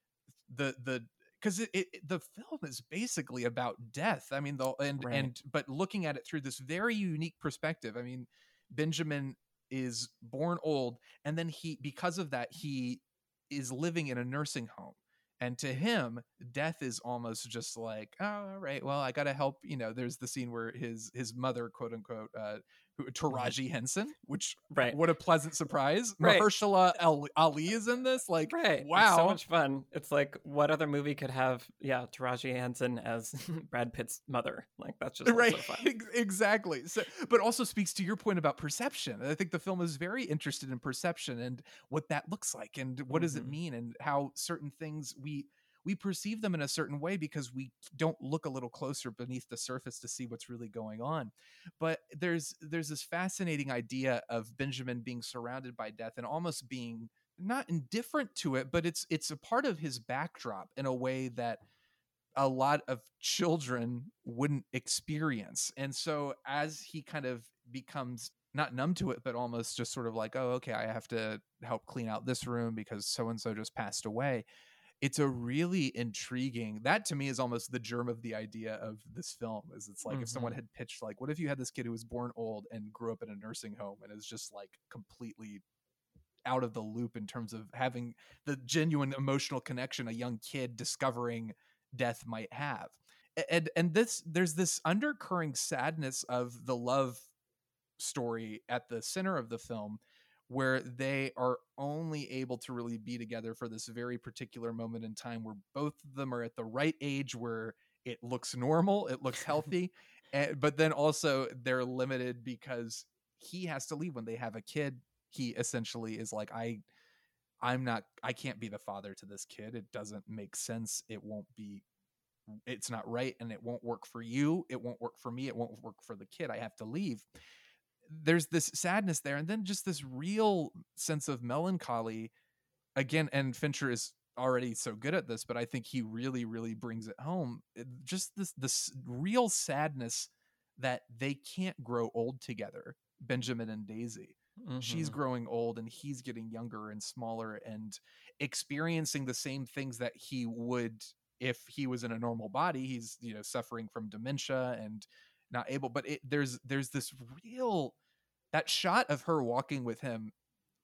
the the because it, it the film is basically about death. I mean, the and Right. and but looking at it through this very unique perspective. I mean, Benjamin is born old, and then he because of that he is living in a nursing home. And to him, death is almost just like, oh, all right, well, I got to help. You know, there's the scene where his his mother, quote unquote, uh, who- Taraji Henson, which Right. what a pleasant surprise. Right. Mahershala Al- Ali is in this. Like, Right. It's wow. so much fun. It's like, what other movie could have, yeah, Taraji Henson as Brad Pitt's mother? Like, that's just Right, so fun. ex- exactly. So, but also speaks to your point about perception. I think the film is very interested in perception and what that looks like, and what does it Mhm. mean, and how certain things we we perceive them in a certain way because we don't look a little closer beneath the surface to see what's really going on. But there's there's this fascinating idea of Benjamin being surrounded by death and almost being not indifferent to it, but it's it's a part of his backdrop in a way that a lot of children wouldn't experience. And so as he kind of becomes not numb to it, but almost just sort of like, oh, okay, I have to help clean out this room because so-and-so just passed away. It's a really intriguing, that to me is almost the germ of the idea of this film, is it's like if someone Mhm. had pitched like, what if you had this kid who was born old and grew up in a nursing home and is just like completely out of the loop in terms of having the genuine emotional connection a young kid discovering death might have. And and this there's this undercurring sadness of the love story at the center of the film, where they are only able to really be together for this very particular moment in time where both of them are at the right age where it looks normal, it looks healthy, and, but then also they're limited because he has to leave when they have a kid. He essentially is like, I I'm not I can't be the father to this kid. It doesn't make sense. It won't be it's not right, and it won't work for you. It won't work for me. It won't work for the kid. I have to leave. There's this sadness there, and then just this real sense of melancholy again. And Fincher is already so good at this, but I think he really, really brings it home. It- just this this real sadness that they can't grow old together, Benjamin and Daisy. She's Mhm. growing old and he's getting younger and smaller and experiencing the same things that he would if he was in a normal body. He's, you know, suffering from dementia and not able, but it, there's there's this real, that shot of her walking with him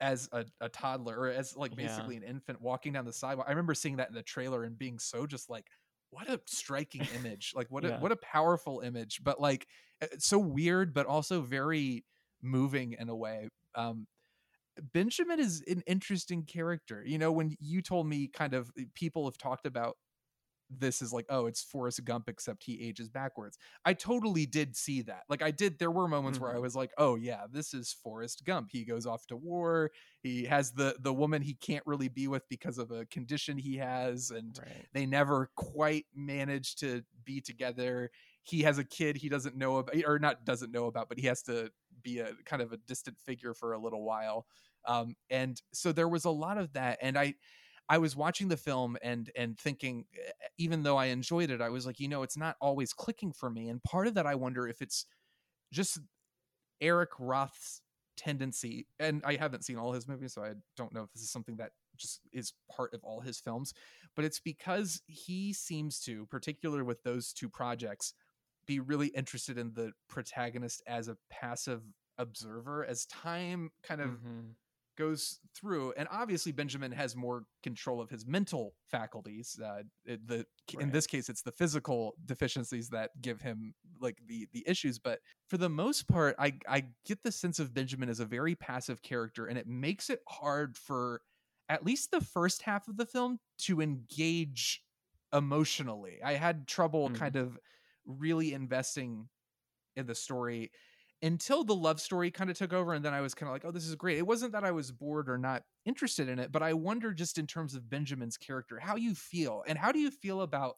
as a, a toddler or as like basically Yeah. an infant walking down the sidewalk. I remember seeing that in the trailer and being so just like, what a striking image. Like what a, Yeah. what a powerful image, but like it's so weird, but also very moving in a way. Um, Benjamin is an interesting character. You know, when you told me kind of people have talked about this is like, oh, it's Forrest Gump, except he ages backwards. I totally did see that. Like I did, there were moments mm-hmm. where I was like, oh yeah, this is Forrest Gump. He goes off to war. He has the, the woman he can't really be with because of a condition he has. And right. they never quite manage to be together. He has a kid he doesn't know about, or not doesn't know about, but he has to be a kind of a distant figure for a little while. Um, and so there was a lot of that. And I, I was watching the film and and thinking, even though I enjoyed it, I was like, you know, it's not always clicking for me. And part of that, I wonder if it's just Eric Roth's tendency. And I haven't seen all his movies, so I don't know if this is something that just is part of all his films. But it's because he seems to, particularly with those two projects, be really interested in the protagonist as a passive observer as time kind of mm-hmm. goes through. And obviously Benjamin has more control of his mental faculties. Uh, it, the right. in this case, it's the physical deficiencies that give him like the the issues. But for the most part, I I get the sense of Benjamin as a very passive character, and it makes it hard for at least the first half of the film to engage emotionally. I had trouble mm. kind of really investing in the story until the love story kind of took over. And then I was kind of like, oh, this is great. It wasn't that I was bored or not interested in it, but I wonder just in terms of Benjamin's character, how you feel, and how do you feel about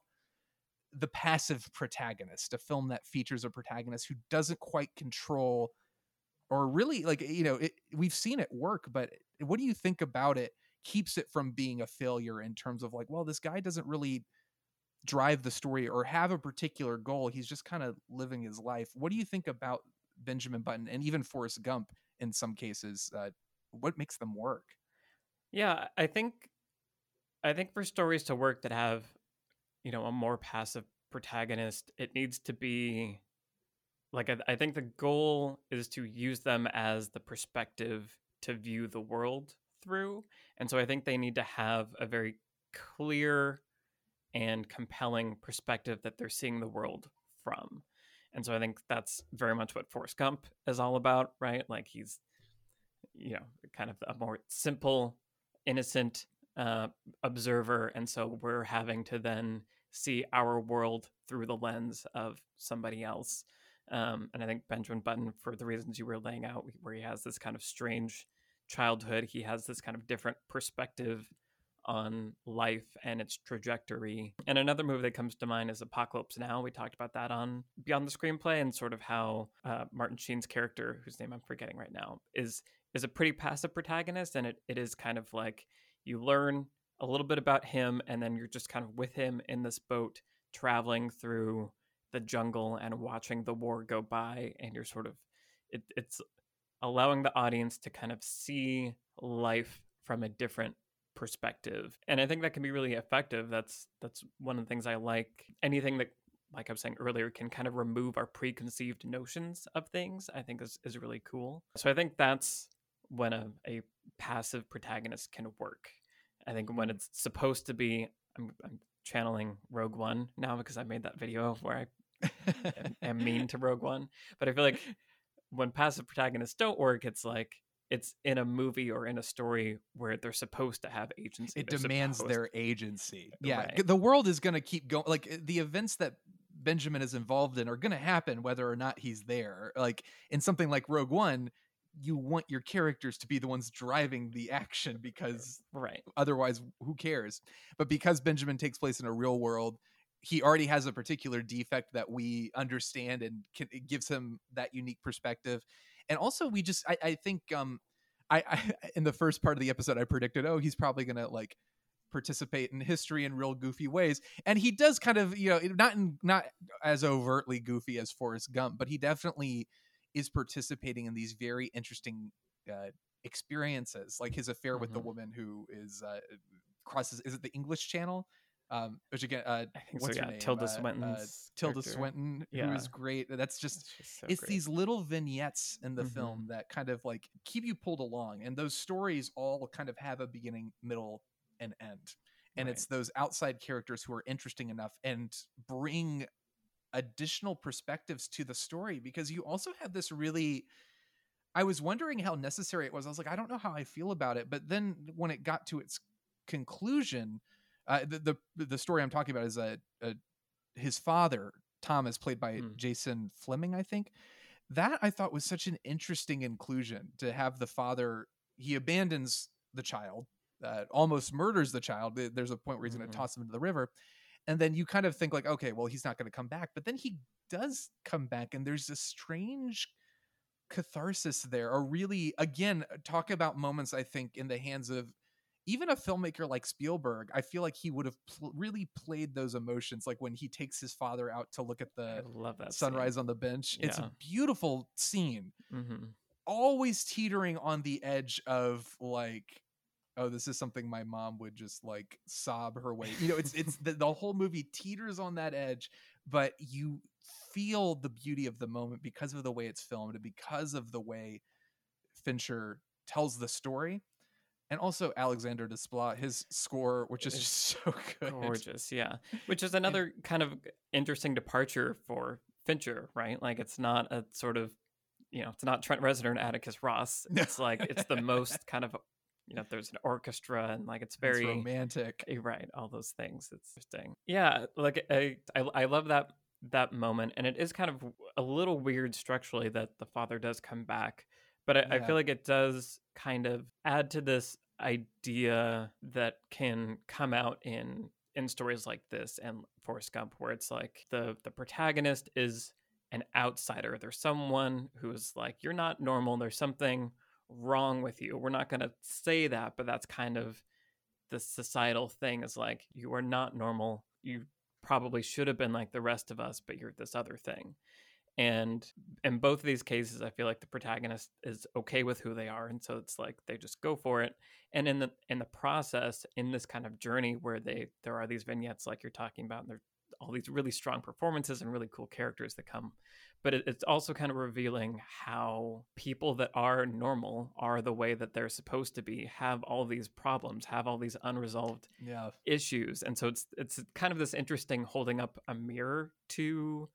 the passive protagonist, a film that features a protagonist who doesn't quite control or really like, you know, it, we've seen it work, but what do you think about it keeps it from being a failure in terms of like, well, this guy doesn't really drive the story or have a particular goal. He's just kind of living his life. What do you think about Benjamin Button and even Forrest Gump in some cases? Uh, what makes them work? Yeah, I think I think for stories to work that have, you know, a more passive protagonist, it needs to be like, I, I think the goal is to use them as the perspective to view the world through. And so I think they need to have a very clear and compelling perspective that they're seeing the world from. And so I think that's very much what Forrest Gump is all about, right? Like he's, you know, kind of a more simple, innocent uh, observer. And so we're having to then see our world through the lens of somebody else. Um, and I think Benjamin Button, for the reasons you were laying out, where he has this kind of strange childhood, he has this kind of different perspective on life and its trajectory. And another movie that comes to mind is Apocalypse Now. We talked about that on Beyond the Screenplay, and sort of how uh, Martin Sheen's character, whose name I'm forgetting right now, is is a pretty passive protagonist. And it, it is kind of like you learn a little bit about him, and then you're just kind of with him in this boat traveling through the jungle and watching the war go by. And you're sort of, it, it's allowing the audience to kind of see life from a different perspective. And I think that can be really effective. That's that's one of the things I like. Anything that, like I was saying earlier, can kind of remove our preconceived notions of things, I think is, is really cool. So I think that's when a, a passive protagonist can work. I think when it's supposed to be, I'm, I'm channeling Rogue One now because I made that video where I am, am mean to Rogue One. But I feel like when passive protagonists don't work, it's like, it's in a movie or in a story where they're supposed to have agency. It they're demands supposed... their agency. Yeah. Right. The world is going to keep going. Like the events that Benjamin is involved in are going to happen whether or not he's there. Like in something like Rogue One, you want your characters to be the ones driving the action because right. otherwise who cares? But because Benjamin takes place in a real world, he already has a particular defect that we understand and can, it gives him that unique perspective. And also we just, I, I think um, I, I, in the first part of the episode, I predicted, oh, he's probably going to like participate in history in real goofy ways. And he does kind of, you know, not in, not as overtly goofy as Forrest Gump, but he definitely is participating in these very interesting uh, experiences, like his affair mm-hmm. with the woman who is uh, crosses, is it the English Channel? Um, which again, uh, I think what's so. her Yeah, name? Tilda Uh, uh, Swinton's Tilda character. Swinton, who Yeah. is great. That's just It's just so it's great. these little vignettes in the Mhm. film that kind of like keep you pulled along, and those stories all kind of have a beginning, middle, and end. And Right. it's those outside characters who are interesting enough and bring additional perspectives to the story, because you also have this really, I was wondering how necessary it was. I was like, I don't know how I feel about it. But then when it got to its conclusion, uh, the, the the story I'm talking about is a, a his father, Thomas, played by Mm. Jason Fleming, I think. That I thought was such an interesting inclusion, to have the father, he abandons the child, uh, almost murders the child. There- There's a point where he's going Mhm. to toss him into the river. And then you kind of think like, okay, well, he's not going to come back. But then he does come back, and there's this strange catharsis there. Or really, again, talk about moments, I think, in the hands of even a filmmaker like Spielberg. I feel like he would have pl- really played those emotions, like when he takes his father out to look at I the love that sunrise on the bench. It's Yeah. a beautiful scene, Mm-hmm. always teetering on the edge of like, oh, this is something my mom would just like sob her way. You know, it's it's the, the whole movie teeters on that edge, but you feel the beauty of the moment because of the way it's filmed and because of the way Fincher tells the story. And also Alexander Desplat, his score, which is It's just so good. Gorgeous, yeah. Which is another kind of interesting departure for Fincher, right? Like it's not a sort of, you know, it's not Trent Reznor and Atticus Ross. It's like it's the most kind of, you know, there's an orchestra and like it's very It's romantic. eh, right? All those things. It's interesting. Yeah, like I, I, I love that that moment, and it is kind of a little weird structurally that the father does come back, but I, I Yeah. feel like it does kind of add to this idea that can come out in in stories like this and Forrest Gump, where it's like the the protagonist is an outsider. There's someone who's like, you're not normal. There's something wrong with you. We're not going to say that, but that's kind of the societal thing, is like, you are not normal. You probably should have been like the rest of us, but you're this other thing. And in both of these cases, I feel like the protagonist is okay with who they are, and so it's like they just go for it. And in the in the process, in this kind of journey where they there are these vignettes like you're talking about, and there are all these really strong performances and really cool characters that come, but it, it's also kind of revealing how people that are normal, are the way that they're supposed to be, have all these problems, have all these unresolved Yeah. issues. And so it's it's kind of this interesting holding up a mirror to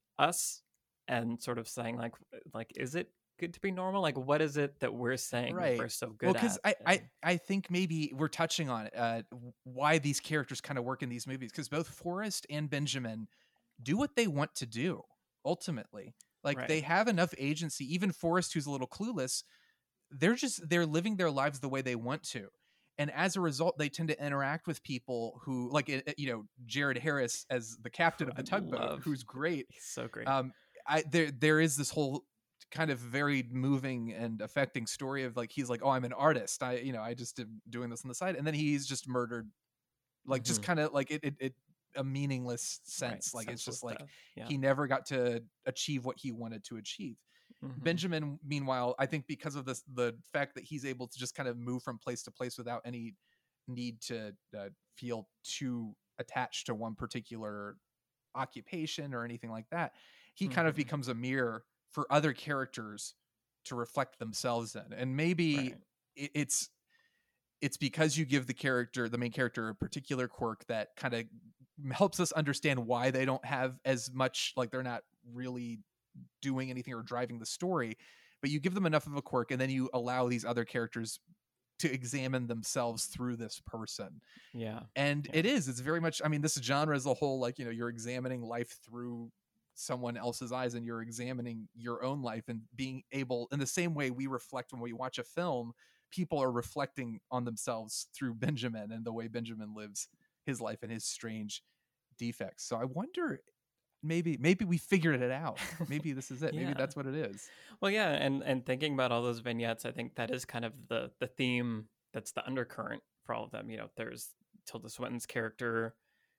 us and sort of saying like like is it good to be normal? Like what is it that we're saying that Right. we're so good Well, because at? I, I, I think maybe we're touching on it, uh, why these characters kind of work in these movies. Because both Forrest and Benjamin do what they want to do, ultimately. Like Right. they have enough agency. Even Forrest, who's a little clueless, they're just they're living their lives the way they want to. And as a result, they tend to interact with people who, like, uh, you know, Jared Harris as the captain Who of the I tugboat, love. who's great. He's so great. Um, I there there is this whole kind of very moving and affecting story of like, he's like, oh, I'm an artist. I, you know, I just am doing this on the side, and then he's just murdered, like, just Mhm. kind of like it, it, it a meaningless sense. Right, Like it's just senseless like death. Yeah. he never got to achieve what he wanted to achieve. Mhm. Benjamin, meanwhile, I think because of this, the fact that he's able to just kind of move from place to place without any need to uh, feel too attached to one particular occupation or anything like that, he kind of Mhm. becomes a mirror for other characters to reflect themselves in. And maybe Right. it, it's it's because you give the character, the main character, a particular quirk that kind of helps us understand why they don't have as much, like they're not really doing anything or driving the story, but you give them enough of a quirk, and then you allow these other characters to examine themselves through this person. Yeah. And Yeah. it is, it's very much, I mean, this genre as a whole, like, you know, you're examining life through someone else's eyes, and you're examining your own life, and being able, in the same way we reflect when we watch a film, people are reflecting on themselves through Benjamin and the way Benjamin lives his life and his strange defects. So I wonder, maybe maybe we figured it out. Maybe this is it. Maybe Yeah. that's what it is. Well, yeah, and and thinking about all those vignettes, I think that is kind of the the theme that's the undercurrent for all of them. You know, there's Tilda Swinton's character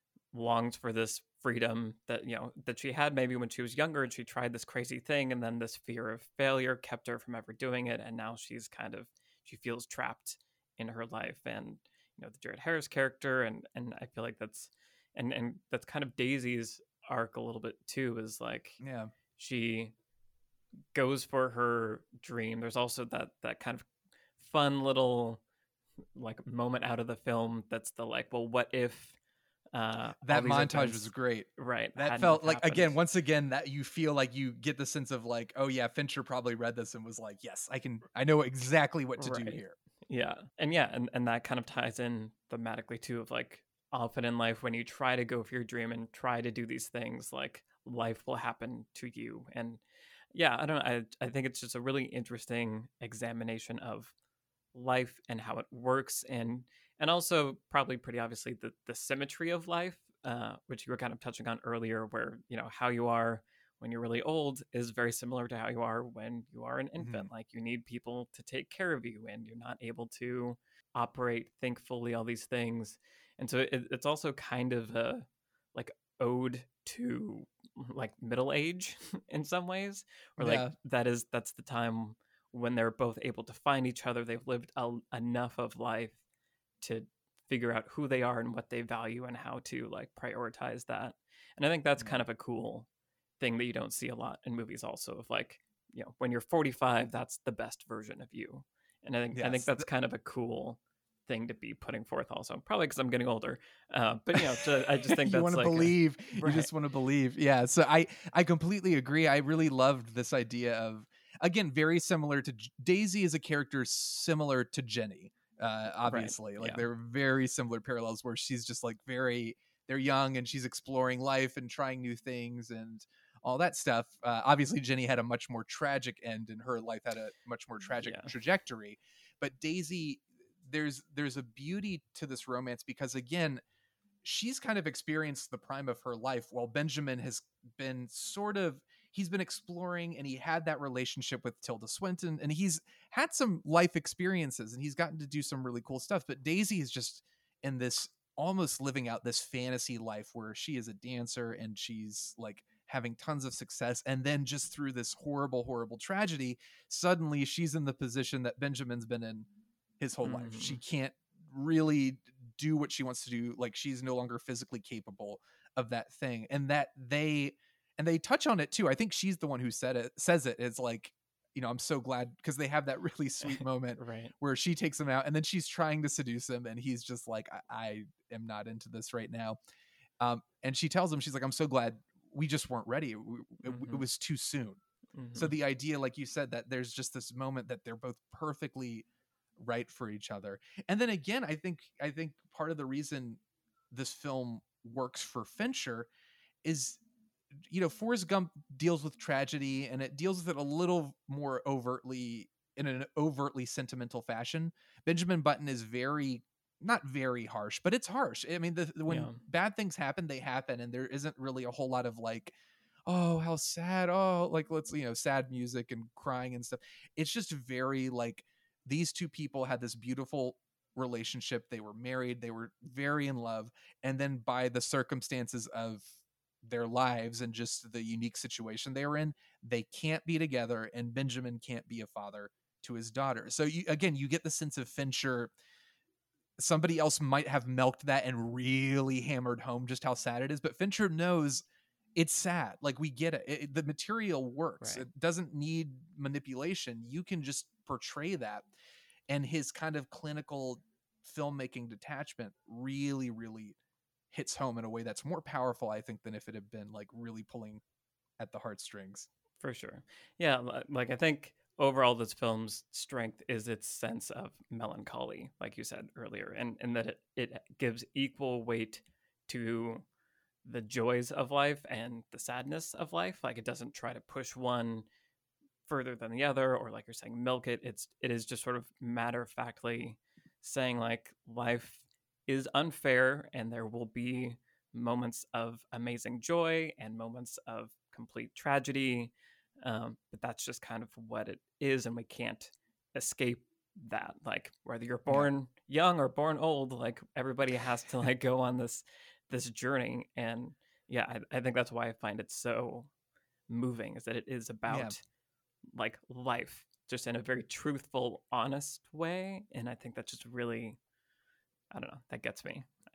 longs for this freedom that, you know, that she had maybe when she was younger, and she tried this crazy thing, and then this fear of failure kept her from ever doing it, and now she's kind of, she feels trapped in her life. And you know, the Jared Harris character, and and I feel like that's and and that's kind of Daisy's arc a little bit too, is like Yeah. she goes for her dream. There's also that that kind of fun little like moment out of the film that's the like, well, what if uh That all these montage events- was great. right That hadn't felt like, happened? again, once again, that you feel like you get the sense of like, oh yeah, Fincher probably read this and was like, yes, I can, I know exactly what to do Right. here. Yeah. And yeah, and, and that kind of ties in thematically too, of like often in life when you try to go for your dream and try to do these things, like life will happen to you. And yeah, I don't know. I, I think it's just a really interesting examination of life and how it works, and and also probably pretty obviously the, the symmetry of life, uh, which you were kind of touching on earlier, where, you know, how you are when you're really old is very similar to how you are when you are an infant. Like you need people to take care of you and you're not able to operate, think fully, all these things. And so it, it's also kind of a like ode to like middle age in some ways, or like Yeah. that is that's the time when they're both able to find each other. They've lived a, enough of life to figure out who they are and what they value and how to like prioritize that. And I think that's Yeah. kind of a cool thing that you don't see a lot in movies also, of like, you know, when you're forty-five, that's the best version of you. And I think I think Yes. that's kind of a cool thing to be putting forth also, probably because I'm getting older. Uh, but you know, to, I just think you that's want to like a- believe. Right. You just want to believe. Yeah. So I I completely agree. I really loved this idea of, again, very similar to J- Daisy is a character similar to Jenny. Uh, obviously, like yeah. they're very similar parallels where she's just like very they're young and she's exploring life and trying new things and all that stuff. Uh, obviously, Jenny had a much more tragic end and her life had a much more tragic Yeah. trajectory. But Daisy, there's there's a beauty to this romance because, again, she's kind of experienced the prime of her life while Benjamin has been sort of he's been exploring, and he had that relationship with Tilda Swinton and he's had some life experiences and he's gotten to do some really cool stuff. But Daisy is just in this almost living out this fantasy life where she is a dancer and she's like having tons of success. And then just through this horrible, horrible tragedy, suddenly she's in the position that Benjamin's been in his whole life. She Mhm. can't really do what she wants to do. Like she's no longer physically capable of that thing. And that they and they touch on it too. I think she's the one who said it says it. It's like, you know, I'm so glad, because they have that really sweet moment Right. where she takes him out and then she's trying to seduce him and he's just like, I, I am not into this right now. Um, and she tells him, she's like, I'm so glad we just weren't ready. It, it, Mhm. it was too soon. So Mhm. the idea, like you said, that there's just this moment that they're both perfectly right for each other. And then again, I think I think part of the reason this film works for Fincher is, you know, Forrest Gump deals with tragedy and it deals with it a little more overtly, in an overtly sentimental fashion. Benjamin Button is very, not very harsh, but it's harsh. I mean, the, when Yeah. bad things happen, they happen, and there isn't really a whole lot of like, oh, how sad, oh, like let's, you know, sad music and crying and stuff. It's just very like, these two people had this beautiful relationship. They were married, they were very in love, and then by the circumstances of their lives and just the unique situation they were in, they can't be together, and Benjamin can't be a father to his daughter. So you, again, you get the sense of Fincher. Somebody else might have milked that and really hammered home just how sad it is, but Fincher knows it's sad. Like, we get it. It- the material works. Right. It doesn't need manipulation. You can just portray that. And his kind of clinical filmmaking detachment really, really hits home in a way that's more powerful, I think, than if it had been like really pulling at the heartstrings. For sure. Yeah, li- like I think overall this film's strength is its sense of melancholy, like you said earlier, and, and that it, it gives equal weight to the joys of life and the sadness of life. Like it doesn't try to push one further than the other, or like you're saying, milk it. It's it is just sort of matter of factly saying like life is unfair and there will be moments of amazing joy and moments of complete tragedy. Um, but that's just kind of what it is, and we can't escape that. Like whether you're Yeah. born young or born old, like everybody has to like go on this this journey. And yeah, I, I think that's why I find it so moving, is that it is about like life just in a very truthful, honest way. And I think that just really, I don't know, that gets me.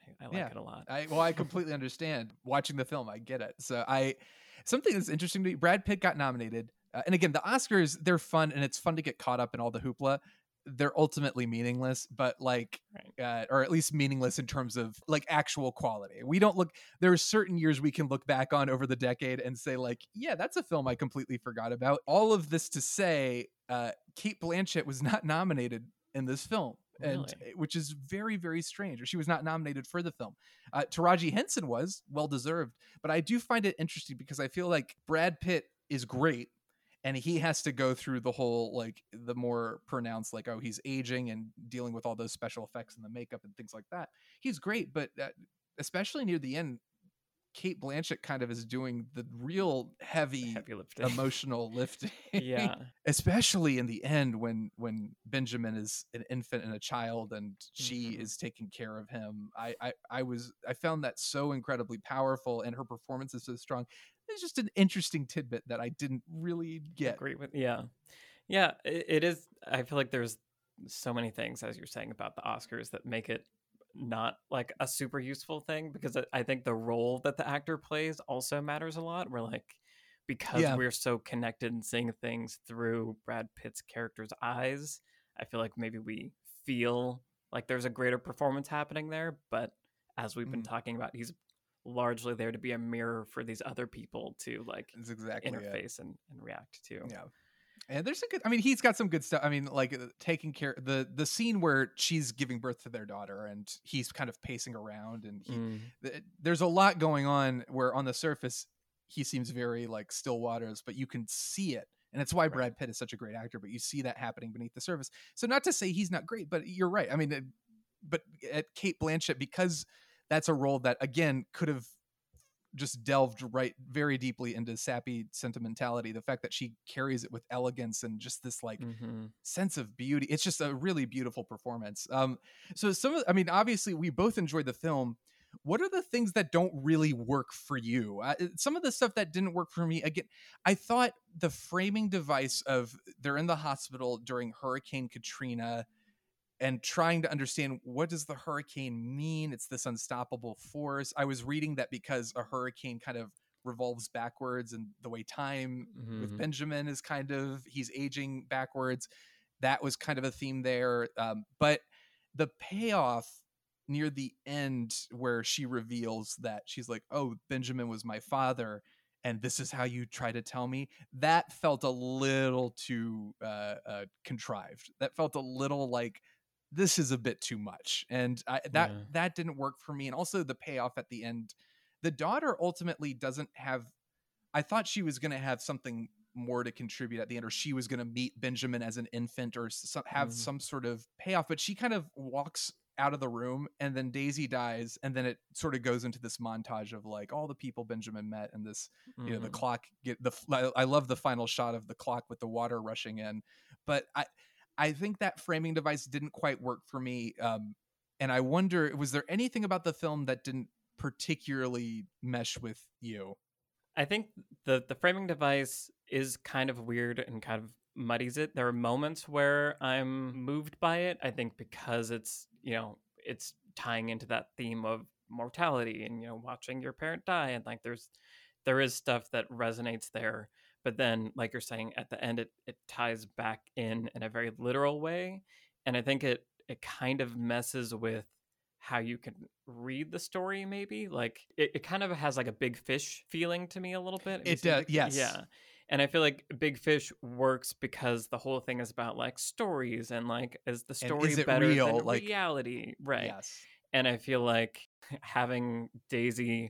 I, I like Yeah. it a lot. I well, I completely understand. Watching the film, I get it. So I, something that's interesting to me. Brad Pitt got nominated, uh, and again, the Oscars, they're fun, and it's fun to get caught up in all the hoopla. They're ultimately meaningless, but like, Right. uh, or at least meaningless in terms of like actual quality. We don't look. There are certain years we can look back on over the decade and say like, yeah, that's a film I completely forgot about. All of this to say, uh, Cate Blanchett was not nominated in this film. And Really? which is very, very strange. Or she was not nominated for the film. Uh, Taraji Henson was well deserved, but I do find it interesting because I feel like Brad Pitt is great, and he has to go through the whole like the more pronounced like oh he's aging and dealing with all those special effects and the makeup and things like that. He's great, but uh, especially near the end, Cate Blanchett kind of is doing the real heavy, Heavy lifting. emotional lifting. Yeah. Especially in the end when when Benjamin is an infant and a child and she Mhm. is taking care of him. I, I I was I found that so incredibly powerful, and her performance is so strong. It's just an interesting tidbit that I didn't really get. Agree with yeah. Yeah, it, it is. I feel like there's so many things, as you're saying, about the Oscars that make it not like a super useful thing, because I, I think the role that the actor plays also matters a lot. We're like, because Yeah. we're so connected and seeing things through Brad Pitt's character's eyes, I feel like maybe we feel like there's a greater performance happening there. But as we've been Mhm. talking about, he's largely there to be a mirror for these other people to like That's exactly it. interface and, and react to. Yeah. And there's a good, I mean, he's got some good stuff. I mean, like uh, taking care, the the scene where she's giving birth to their daughter and he's kind of pacing around, and he, Mm. th- there's a lot going on where on the surface he seems very like still waters, but you can see it. And it's why Right. Brad Pitt is such a great actor, but you see that happening beneath the surface. So not to say he's not great, but you're right. I mean, it, but at Cate Blanchett, because that's a role that again could have just delved right very deeply into sappy sentimentality, the fact that she carries it with elegance and just this like Mhm. sense of beauty, it's just a really beautiful performance. Um so some of, I mean, obviously we both enjoyed the film. What are the things that don't really work for you? Uh, some of the stuff that didn't work for me, again, I thought the framing device of they're in the hospital during Hurricane Katrina and trying to understand, what does the hurricane mean? It's this unstoppable force. I was reading that because a hurricane kind of revolves backwards, and the way time with Mhm. Benjamin is kind of, he's aging backwards. That was kind of a theme there. Um, but the payoff near the end where she reveals that she's like, oh, Benjamin was my father, and this is how you try to tell me, that felt a little too uh, uh, contrived. That felt a little like, this is a bit too much, and I, that Yeah. that didn't work for me. And also the payoff at the end, the daughter ultimately doesn't have, I thought she was going to have something more to contribute at the end, or she was going to meet Benjamin as an infant, or some, have Mhm. some sort of payoff, but she kind of walks out of the room, and then Daisy dies, and then it sort of goes into this montage of like all the people Benjamin met, and this, you know, the Mhm. clock get the I I love the final shot of the clock with the water rushing in. But I I think that framing device didn't quite work for me. Um, and I wonder, was there anything about the film that didn't particularly mesh with you? I think the the framing device is kind of weird and kind of muddies it. There are moments where I'm moved by it. I think because it's, you know, it's tying into that theme of mortality and, you know, watching your parent die, and like there's there is stuff that resonates there. But then, like you're saying, at the end it it ties back in in a very literal way. And I think it it kind of messes with how you can read the story, maybe. Like it, it kind of has like a Big Fish feeling to me a little bit. Have you It seen does, Big Fi- yes. Yeah. And I feel like Big Fish works because the whole thing is about like stories, and like, is the And story is it better real? than Like, reality? Right. yes. And I feel like having Daisy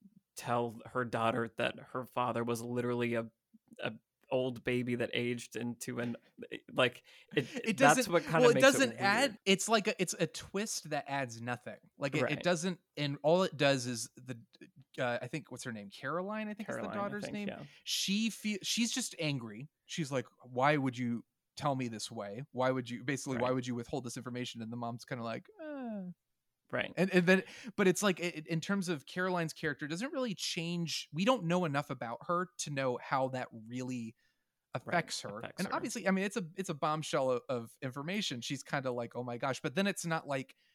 tell her daughter that her father was literally a, a old baby that aged into an, like it, It that's doesn't, what kind well, of it makes doesn't it add, weird. it's like a, it's a twist that adds nothing. Like it, it Right. doesn't, and all it does is the, uh, I think, what's her name? Caroline, I think Caroline, is the I daughter's think, name. yeah. She feel she's just angry. She's like, why would you tell me this way? Why would you, basically, why Right. would you withhold this information? And the mom's kind of like, uh. Right. And, and then, but it's like, it, in terms of Caroline's character, it doesn't really change. We don't know enough about her to know how that really affects her. affects And her. obviously, I mean, it's a it's a bombshell of, of information. She's kind of like, oh my gosh, but then it's not like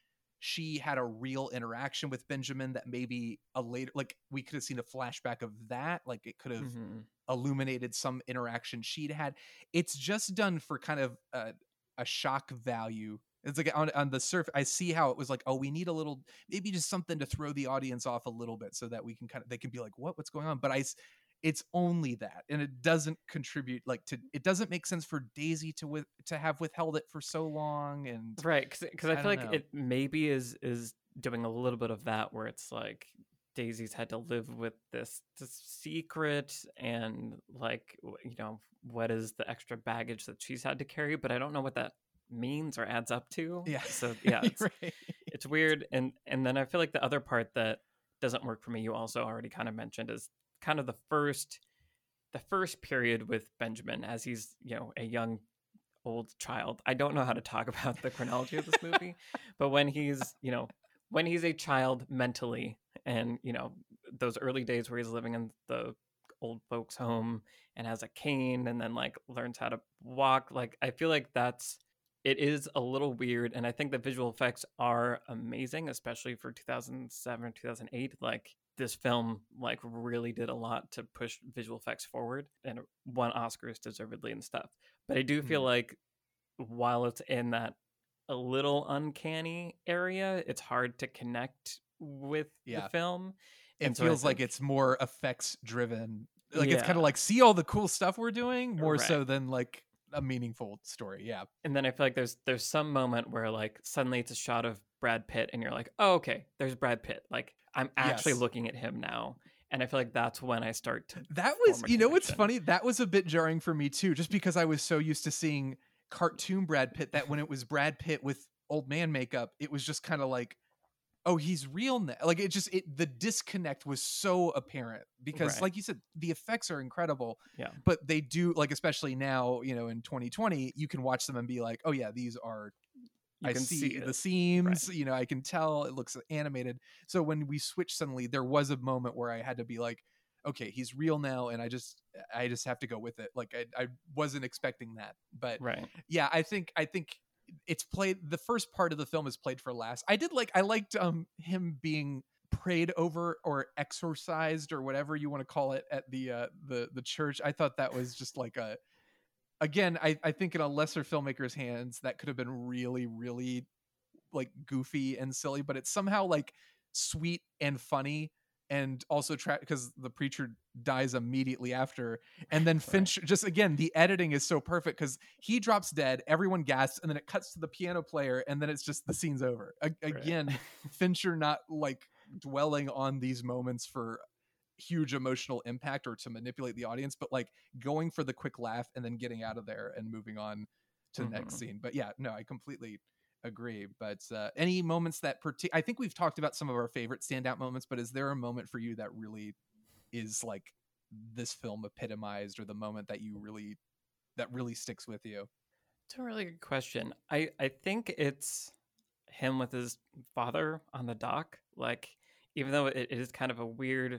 she had a real interaction with Benjamin that maybe a later, like we could have seen a flashback of that. Like it could have Mm-hmm. illuminated some interaction she'd had. It's just done for kind of a, a shock value. It's like on, on the surface, I see how it was like, oh, we need a little, maybe just something to throw the audience off a little bit so that we can kind of, they can be like, what, what's going on? But I, it's only that, and it doesn't contribute like to, it doesn't make sense for Daisy to with to have withheld it for so long. And Right, because I, I feel don't like know. it maybe is is doing a little bit of that, where it's like Daisy's had to live with this, this secret, and like w- you know, what is the extra baggage that she's had to carry? But I don't know what that means or adds up to. Yeah. So yeah, it's, Right. it's weird. And and then I feel like the other part that doesn't work for me, you also already kind of mentioned, is kind of the first the first period with Benjamin as he's, you know, a young old child. I don't know how to talk about the chronology of this movie, but when he's, you know, when he's a child mentally, and, you know, those early days where he's living in the old folks home and has a cane and then like learns how to walk, like I feel like that's, it is a little weird. And I think the visual effects are amazing, especially for two thousand seven, two thousand eight. Like this film like really did a lot to push visual effects forward and won Oscars deservedly and stuff. But I do feel Mhm. like while it's in that a little uncanny area, it's hard to connect with Yeah. the film. It And so I feels like think- it's more effects driven. Like it's kind Yeah. of like, see all the cool stuff we're doing, more so Right. than like a meaningful story. Yeah. And then I feel like there's there's some moment where like suddenly it's a shot of Brad Pitt and you're like, oh, okay, there's Brad Pitt. Like I'm actually Yes. looking at him now. And I feel like that's when I start to That was, form a you know what's connection. funny? That was a bit jarring for me too, just because I was so used to seeing cartoon Brad Pitt that when it was Brad Pitt with old man makeup, it was just kind of like, oh, he's real now. Like it just, it the disconnect was so apparent because Right. like you said, the effects are incredible, Yeah. but they do, like, especially now, you know, in twenty twenty, you can watch them and be like, oh yeah, these are, You I can see, see the it. seams, you know, I can tell it looks animated. So when we switched suddenly, there was a moment where I had to be like, okay, he's real now. And I just, I just have to go with it. Like I, I wasn't expecting that, but Right. yeah, I think, I think it's played, the first part of the film is played for last. I did like, I liked um him being prayed over or exorcised or whatever you want to call it at the, uh, the, the church. I thought that was just like a, again, I, I think in a lesser filmmaker's hands, that could have been really, really like goofy and silly, but it's somehow like sweet and funny, and also tra- because the preacher dies immediately after, and then Fincher, just again, the editing is so perfect because he drops dead, everyone gasps, and then it cuts to the piano player, and then it's just the scene's over. A- again, Fincher not like dwelling on these moments for huge emotional impact or to manipulate the audience, but like going for the quick laugh and then getting out of there and moving on to the next Mhm. scene. But yeah, no, I completely agree. But uh, any moments that partic- I think we've talked about some of our favorite standout moments, but is there a moment for you that really is like this film epitomized, or the moment that you really that really sticks with you? It's a really good question. I, I think it's him with his father on the dock. Like, even though it, it is kind of a weird,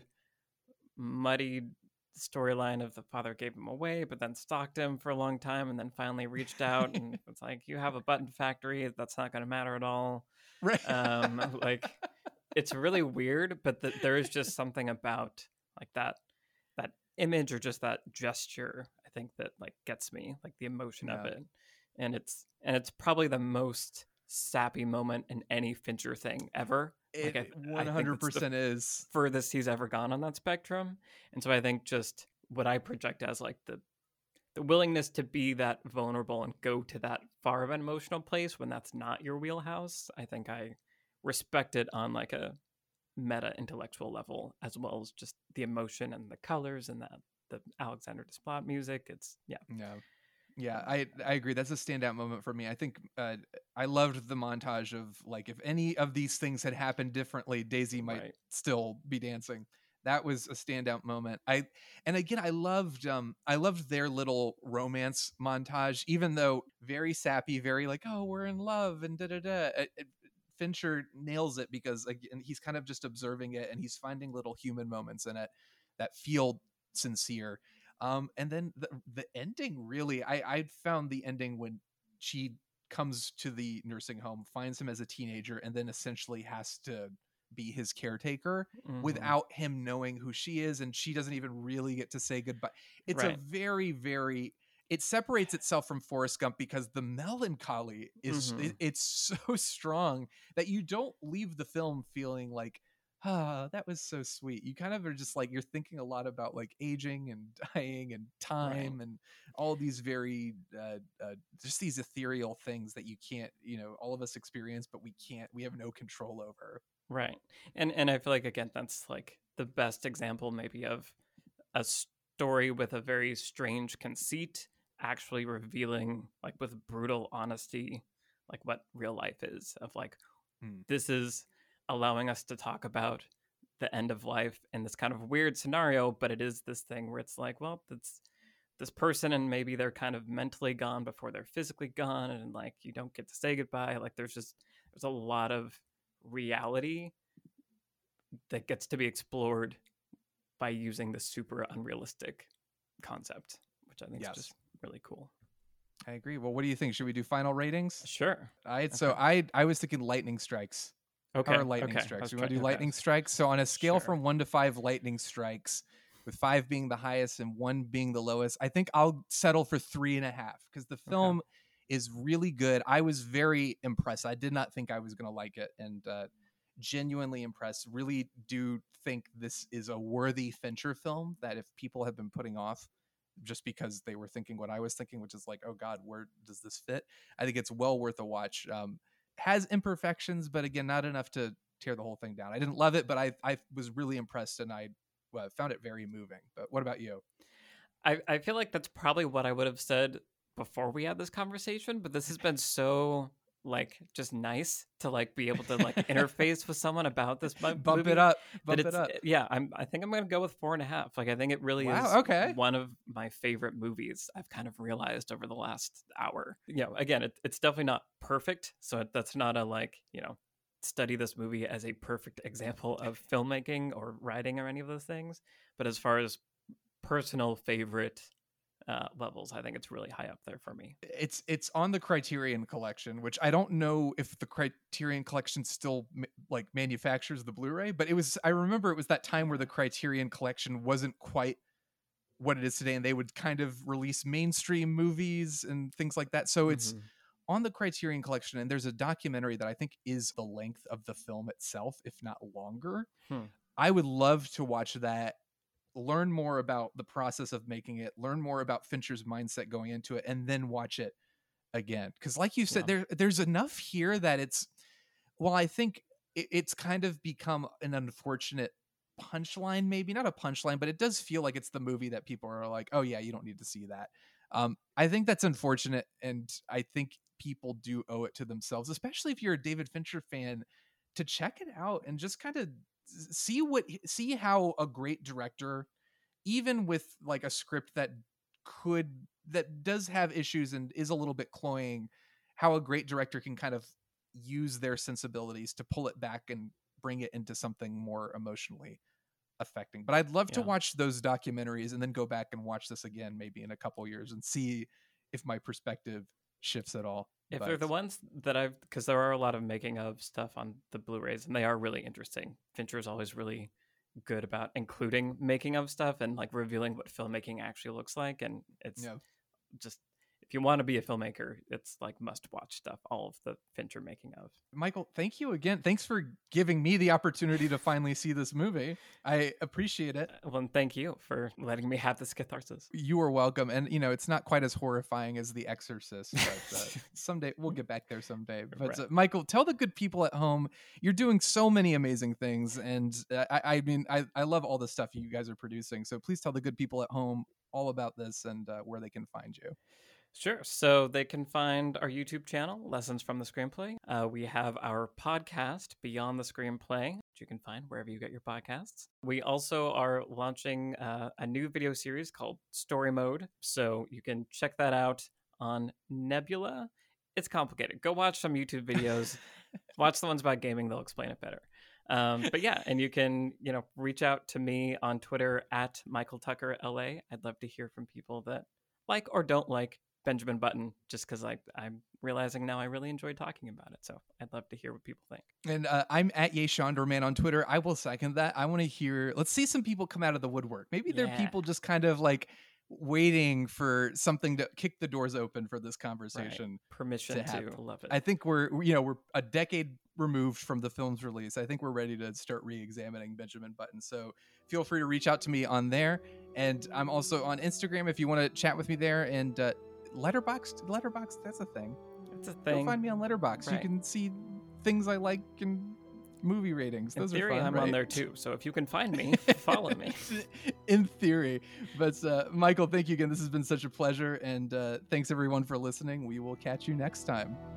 muddy storyline of the father gave him away, but then stalked him for a long time and then finally reached out and it's like, you have a button factory. That's not going to matter at all. Right. Um, like, it's really weird, but the, there is just something about like that that image or just that gesture, I think, that like gets me, like the emotion of Yeah. it. And it's and it's probably the most sappy moment in any Fincher thing ever. Like, I- I It think one it's hundred the percent is. furthest he's ever gone on that spectrum. And so I think just what I project as like the the willingness to be that vulnerable and go to that far of an emotional place when that's not your wheelhouse, I think I respect it on like a meta intellectual level, as well as just the emotion and the colors and that the Alexander Desplat music. It's yeah. Yeah. Yeah, I I agree. That's a standout moment for me. I think uh, I loved the montage of like, if any of these things had happened differently, Daisy might Right. still be dancing. That was a standout moment. I and again, I loved um I loved their little romance montage, even though very sappy, very like, oh, we're in love and da da da. It- it- Fincher nails it because again, he's kind of just observing it and he's finding little human moments in it that feel sincere. Um, and then the, the ending really, I, I found the ending when she comes to the nursing home, finds him as a teenager, and then essentially has to be his caretaker Mhm. without him knowing who she is, and she doesn't even really get to say goodbye. It's Right. a very, very it separates itself from Forrest Gump because the melancholy is Mhm. it, it's so strong that you don't leave the film feeling like, ah, that was so sweet. You kind of are just like, you're thinking a lot about like aging and dying and time and all these very uh, uh, just these ethereal things that you can't, you know, all of us experience, but we can't, we have no control over. Right. And and I feel like again that's like the best example maybe of a story with a very strange conceit actually revealing like with brutal honesty like what real life is of like Hmm. this is allowing us to talk about the end of life in this kind of weird scenario, but it is this thing where it's like, well, it's this person and maybe they're kind of mentally gone before they're physically gone, and like you don't get to say goodbye. Like there's just there's a lot of reality that gets to be explored by using this super unrealistic concept, which I think Yes. is just really cool. I agree. Well, what do you think? Should we do final ratings? Sure. I so Okay. I I was thinking lightning strikes. Okay. How are lightning okay. I strikes? was We want to try- do okay. lightning strikes. So on a scale Sure. from one to five lightning strikes, with five being the highest and one being the lowest, I think I'll settle for three and a half because the film is really good. I was very impressed. I did not think I was going to like it, and uh, genuinely impressed. Really do think this is a worthy Fincher film that if people have been putting off just because they were thinking what I was thinking, which is like, oh God, where does this fit? I think it's well worth a watch. Um, has imperfections, but again, not enough to tear the whole thing down. I didn't love it, but I I was really impressed and I well, found it very moving. But what about you? I, I feel like that's probably what I would have said before we had this conversation, but this has been so like just nice to like be able to like interface with someone about this mo- Bump movie it up, that bump it's it up. yeah i'm i think I'm gonna go with four and a half. Like I think it really Wow, is okay. one of my favorite movies I've kind of realized over the last hour. You know, again, it, it's definitely not perfect, so it, that's not a like, you know, study this movie as a perfect example of filmmaking or writing or any of those things, but as far as personal favorite uh, levels, I think it's really high up there for me. It's it's on the Criterion Collection, which I don't know if the Criterion Collection still ma- like manufactures the Blu-ray, but it was. I remember it was that time where the Criterion Collection wasn't quite what it is today, and they would kind of release mainstream movies and things like that. So it's Mhm. on the Criterion Collection, and there's a documentary that I think is the length of the film itself, if not longer. Hmm. I would love to watch that, learn more about the process of making it, learn more about Fincher's mindset going into it, and then watch it again. Because, like you said, Yeah. there there's enough here that it's. Well, I think it, it's kind of become an unfortunate punchline, maybe not a punchline, but it does feel like it's the movie that people are like, oh yeah, you don't need to see that. Um, I think that's unfortunate, and I think people do owe it to themselves, especially if you're a David Fincher fan, to check it out and just kind of see what see how a great director, even with like a script that could that does have issues and is a little bit cloying, how a great director can kind of use their sensibilities to pull it back and bring it into something more emotionally affecting. But I'd love to Yeah. watch those documentaries and then go back and watch this again maybe in a couple years and see if my perspective shifts at all. If But they're the ones that I've, because there are a lot of making of stuff on the Blu-rays, and they are really interesting. Fincher is always really good about including making of stuff and like revealing what filmmaking actually looks like, and it's yeah. just, if you want to be a filmmaker, it's like must watch stuff, all of the Fincher making of. Michael, thank you again. Thanks for giving me the opportunity to finally see this movie. I appreciate it. Well, and thank you for letting me have this catharsis. You are welcome. And, you know, it's not quite as horrifying as The Exorcist, but uh, someday we'll get back there someday. But Right. uh, Michael, tell the good people at home, you're doing so many amazing things. And uh, I, I mean, I, I love all the stuff you guys are producing. So please tell the good people at home all about this and uh, where they can find you. Sure. So they can find our YouTube channel, Lessons from the Screenplay. Uh, we have our podcast, Beyond the Screenplay, which you can find wherever you get your podcasts. We also are launching uh, a new video series called Story Mode. So you can check that out on Nebula. It's complicated. Go watch some YouTube videos. Watch the ones about gaming. They'll explain it better. Um, but yeah, and you can, you know, reach out to me on Twitter at Michael Tucker L A. I'd love to hear from people that like or don't like Benjamin Button, just because I'm realizing now I really enjoy talking about it. So I'd love to hear what people think. And uh, I'm at YeShondorman on Twitter. I will second that. I want to hear, let's see some people come out of the woodwork. Maybe they're Yeah. people just kind of like waiting for something to kick the doors open for this conversation. Right. Permission to to, happen. love it. I think we're, you know, we're a decade removed from the film's release. I think we're ready to start re-examining Benjamin Button. So feel free to reach out to me on there. And I'm also on Instagram if you want to chat with me there. And uh, Letterboxd, Letterboxd, that's a thing. That's a thing. Go find me on Letterboxd. Right. You can see things I like and movie ratings. In Those theory, are fun, I'm right? on there too. So if you can find me, follow me. In theory. But uh, Michael, thank you again. This has been such a pleasure. And uh, thanks everyone for listening. We will catch you next time.